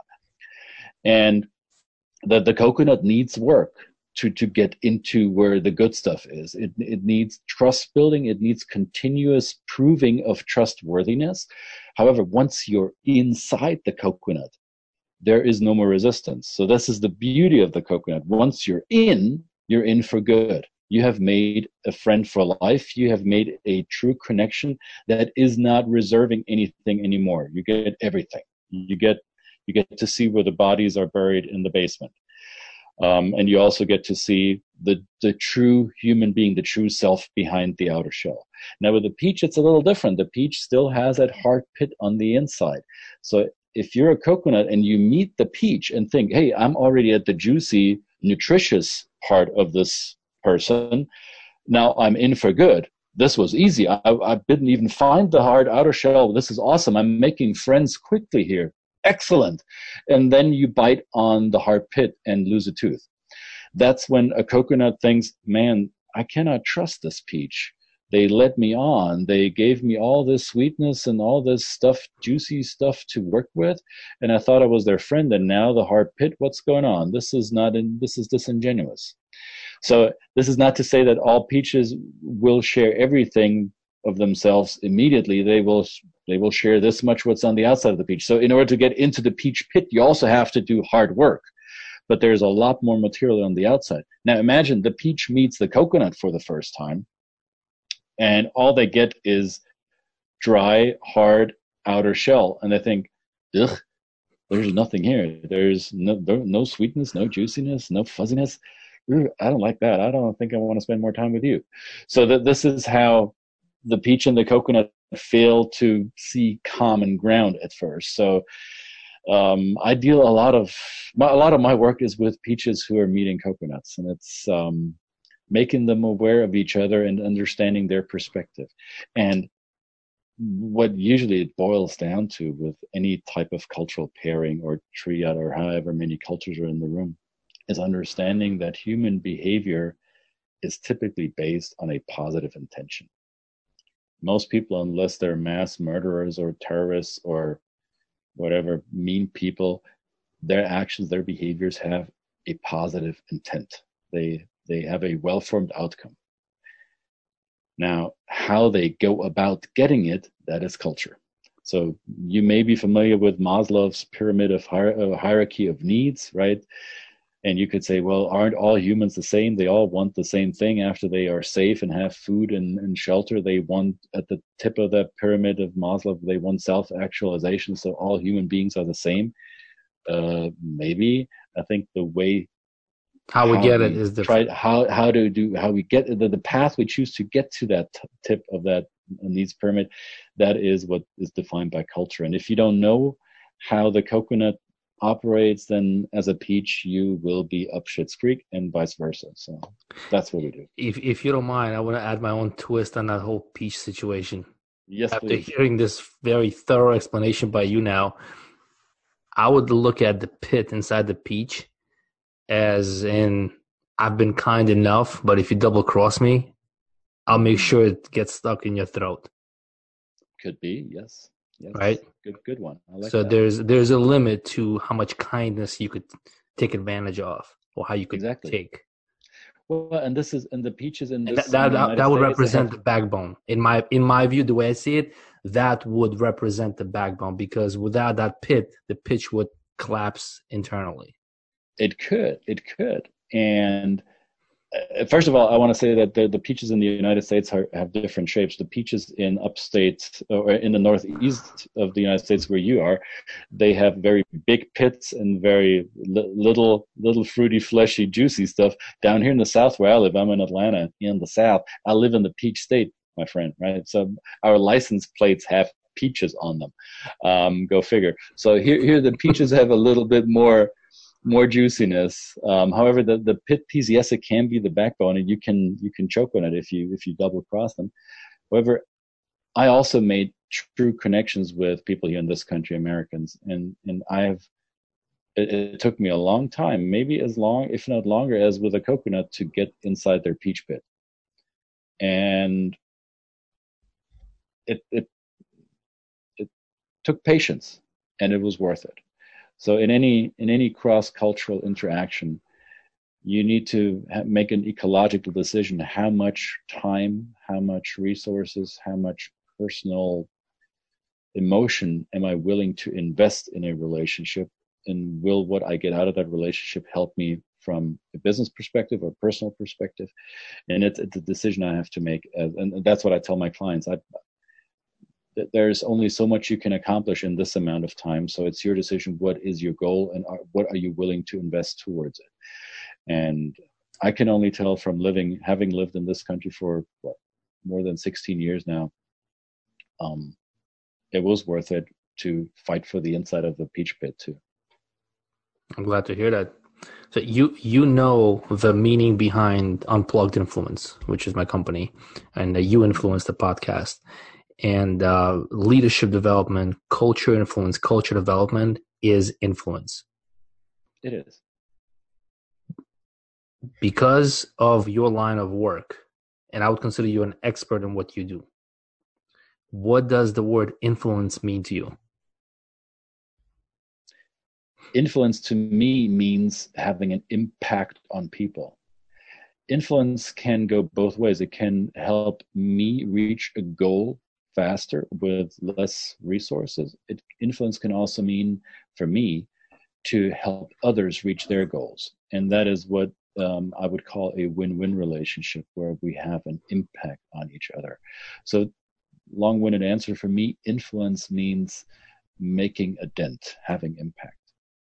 And the, the coconut needs work to, to get into where the good stuff is. It, it needs trust building. It needs continuous proving of trustworthiness. However, once you're inside the coconut, there is no more resistance. So this is the beauty of the coconut. Once you're in, you're in for good. You have made a friend for life. You have made a true connection that is not reserving anything anymore. You get everything. You get you get to see where the bodies are buried in the basement. Um, and you also get to see the, the true human being, the true self behind the outer shell. Now with the peach, it's a little different. The peach still has that hard pit on the inside. So if you're a coconut and you meet the peach and think, hey, I'm already at the juicy, nutritious part of this person, now I'm in for good. This was easy. I, I didn't even find the hard outer shell. This is awesome. I'm making friends quickly here. Excellent. And then you bite on the hard pit and lose a tooth. That's when a coconut thinks, man, I cannot trust this peach. They led me on. They gave me all this sweetness and all this stuff, juicy stuff to work with. And I thought I was their friend. And now the hard pit, what's going on? This is not in, this is disingenuous. So this is not to say that all peaches will share everything of themselves immediately. They will they will share this much what's on the outside of the peach. So in order to get into the peach pit, you also have to do hard work. But there's a lot more material on the outside. Now imagine the peach meets the coconut for the first time, and all they get is dry, hard outer shell. And they think, ugh, there's nothing here. There's no, no sweetness, no juiciness, no fuzziness. I don't like that. I don't think I want to spend more time with you. So that this is how the peach and the coconut fail to see common ground at first. So um, I deal a lot of my, a lot of my work is with peaches who are meeting coconuts, and it's um, making them aware of each other and understanding their perspective. And what usually it boils down to with any type of cultural pairing or triad or however many cultures are in the room is understanding that human behavior is typically based on a positive intention. Most people, unless they're mass murderers or terrorists or whatever mean people, their actions, their behaviors have a positive intent. They they have a well-formed outcome. Now, how they go about getting it, that is culture. So you may be familiar with Maslow's pyramid of hier- uh, hierarchy of needs, right? And you could say, well, aren't all humans the same? They all want the same thing after they are safe and have food and, and shelter. They want, at the tip of the pyramid of Maslow, they want self-actualization. So all human beings are the same. Uh, maybe. I think the way how we how get we it is different. Try, how how to do how we get the, the path we choose to get to that t- tip of that needs pyramid. That is what is defined by culture. And if you don't know how the coconut operates, then as a peach you will be up Schitt's Creek and vice versa. So that's what we do. If if you don't mind, I want to add my own twist on that whole peach situation. Yes, after please. Hearing this very thorough explanation by you now, I would look at the pit inside the peach as in, I've been kind enough, but if you double cross me, I'll make sure it gets stuck in your throat. Could be, yes. Yes. Right? Good good one. I like so that. there's there's a limit to how much kindness you could take advantage of, or how you could exactly. take. Well, and this is and the peaches in this that that, that, that would States, represent have... the backbone. In my in my view, the way I see it, that would represent the backbone, because without that pit, the pitch would collapse internally. It could. It could. And uh, first of all, I want to say that the, the peaches in the United States are, have different shapes. The peaches in upstate or in the northeast of the United States where you are, they have very big pits and very li- little, little fruity, fleshy, juicy stuff. Down here in the South where I live, I'm in Atlanta, in the South. I live in the peach state, my friend, right? So our license plates have peaches on them. Um, go figure. So here, here the peaches have a little bit more more juiciness. Um, however, the, the pit peas, yes, it can be the backbone, and you can you can choke on it if you if you double cross them. However, I also made true connections with people here in this country, Americans, and and I have. It, it took me a long time, maybe as long, if not longer, as with a coconut to get inside their peach pit, and it it it took patience, and it was worth it. So in any in any cross-cultural interaction, you need to ha- make an ecological decision: how much time, how much resources, how much personal emotion am I willing to invest in a relationship, and will what I get out of that relationship help me from a business perspective or personal perspective? And it's, it's a decision I have to make, as, and that's what I tell my clients. I there's only so much you can accomplish in this amount of time. So it's your decision. What is your goal, and are, what are you willing to invest towards it? And I can only tell from living, having lived in this country for what, more than sixteen years now, um, it was worth it to fight for the inside of the peach pit too. I'm glad to hear that. So you you know the meaning behind Unplugged Influence, which is my company, and uh, You Influence, the podcast. And uh, leadership development, culture influence, culture development is influence. It is. Because of your line of work, and I would consider you an expert in what you do, what does the word influence mean to you? Influence to me means having an impact on people. Influence can go both ways. It can help me reach a goal faster with less resources. It, influence can also mean, for me, to help others reach their goals. And that is what um, I would call a win-win relationship, where we have an impact on each other. So, long-winded answer for me, influence means making a dent, having impact.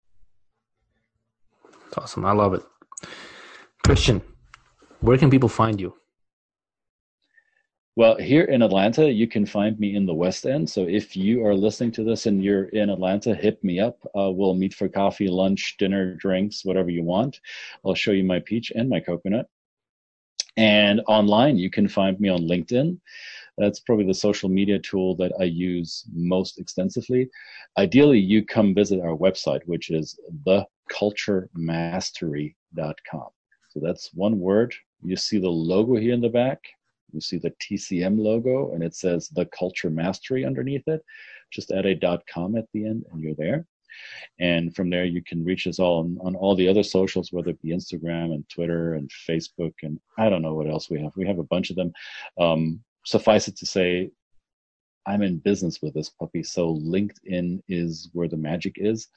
That's awesome. I love it. Christian, where can people find you? Well, here in Atlanta, you can find me in the West End. So if you are listening to this and you're in Atlanta, hit me up. Uh, we'll meet for coffee, lunch, dinner, drinks, whatever you want. I'll show you my peach and my coconut. And online, you can find me on LinkedIn. That's probably the social media tool that I use most extensively. Ideally, you come visit our website, which is the culture mastery dot com. So that's one word. You see the logo here in the back. You see the T C M logo, and it says The Culture Mastery underneath it. Just add a .com at the end, and you're there. And from there, you can reach us all on, on all the other socials, whether it be Instagram and Twitter and Facebook, and I don't know what else we have. We have a bunch of them. Um, suffice it to say, I'm in business with this puppy, so LinkedIn is where the magic is.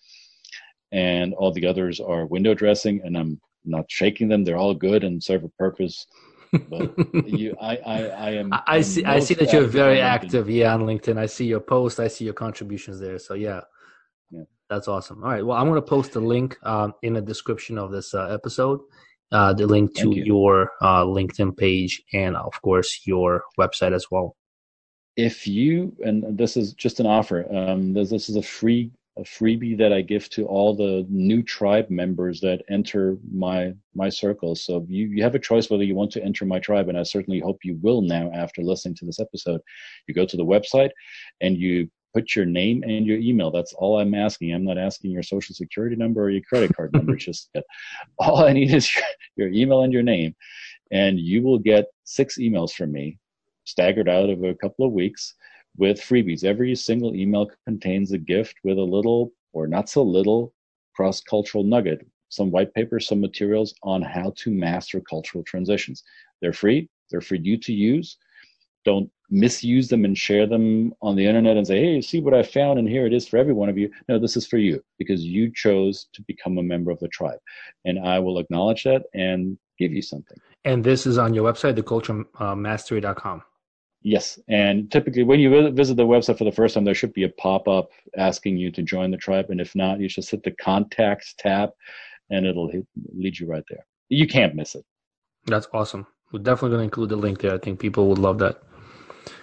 And all the others are window dressing, and I'm not shaking them. They're all good and serve a purpose. But you, I, I, I am. I, I see. I see that you're very active. Yeah, on LinkedIn. I see your posts. I see your contributions there. So yeah, yeah, that's awesome. All right. Well, I'm going to post a link um, in the description of this uh, episode. Uh, the link to you. your uh, LinkedIn page, and of course your website as well. If you, and this is just an offer. Um, this, this is a free. a freebie that I give to all the new tribe members that enter my my circle. So you, you have a choice whether you want to enter my tribe, and I certainly hope you will now after listening to this episode. You go to the website and you put your name and your email. That's all I'm asking. I'm not asking your social security number or your credit card number. Just that. All I need is your, your email and your name, and you will get six emails from me, staggered out over a couple of weeks, with freebies. Every single email contains a gift with a little or not so little cross-cultural nugget, some white paper, some materials on how to master cultural transitions. They're free. They're for you to use. Don't misuse them and share them on the internet and say, hey, see what I found, and here it is for every one of you. No, this is for you because you chose to become a member of the tribe. And I will acknowledge that and give you something. And this is on your website, the culture mastery dot com. Yes, and typically when you visit the website for the first time, there should be a pop-up asking you to join the tribe, and if not, you just hit the Contacts tab, and it'll hit, lead you right there. You can't miss it. That's awesome. We're definitely going to include the link there. I think people would love that.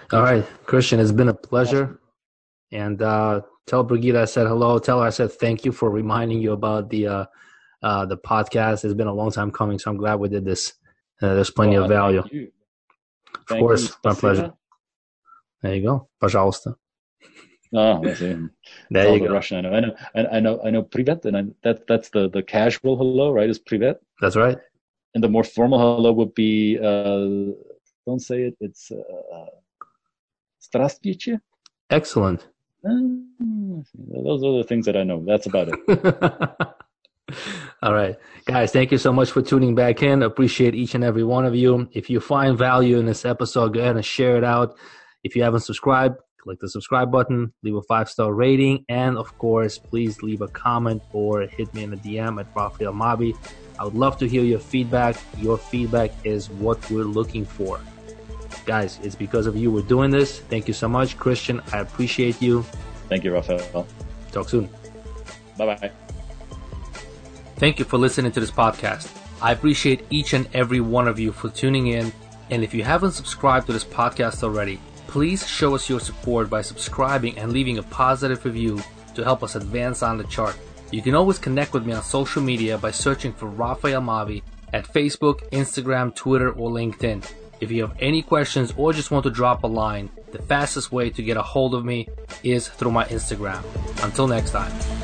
All right, Christian, it's been a pleasure. And uh, tell Brigitte I said hello. Tell her I said thank you for reminding you about the uh, uh, the podcast. It's been a long time coming, so I'm glad we did this. Uh, there's plenty well, of value. Thank you. Of Thank course, you. my pleasure. There you go. Пожалуйста. Oh, that's it. There you the go. Russian. I know. I know. I, I know. I know. Privet, and I, that that's the, the casual hello, right? Is privet. That's right. And the more formal hello would be. Uh, don't say it. It's uh, Здравствуйте. Excellent. Uh, those are the things that I know. That's about it. All right. Guys, thank you so much for tuning back in. Appreciate each and every one of you. If you find value in this episode, go ahead and share it out. If you haven't subscribed, click the subscribe button, leave a five-star rating, and of course, please leave a comment or hit me in a D M at Rafael Mabi. I would love to hear your feedback. Your feedback is what we're looking for. Guys, it's because of you we're doing this. Thank you so much. Christian, I appreciate you. Thank you, Rafael. Talk soon. Bye-bye. Thank you for listening to this podcast. I appreciate each and every one of you for tuning in. And if you haven't subscribed to this podcast already, please show us your support by subscribing and leaving a positive review to help us advance on the chart. You can always connect with me on social media by searching for Rafael Mavi at Facebook, Instagram, Twitter, or LinkedIn. If you have any questions or just want to drop a line, the fastest way to get a hold of me is through my Instagram. Until next time.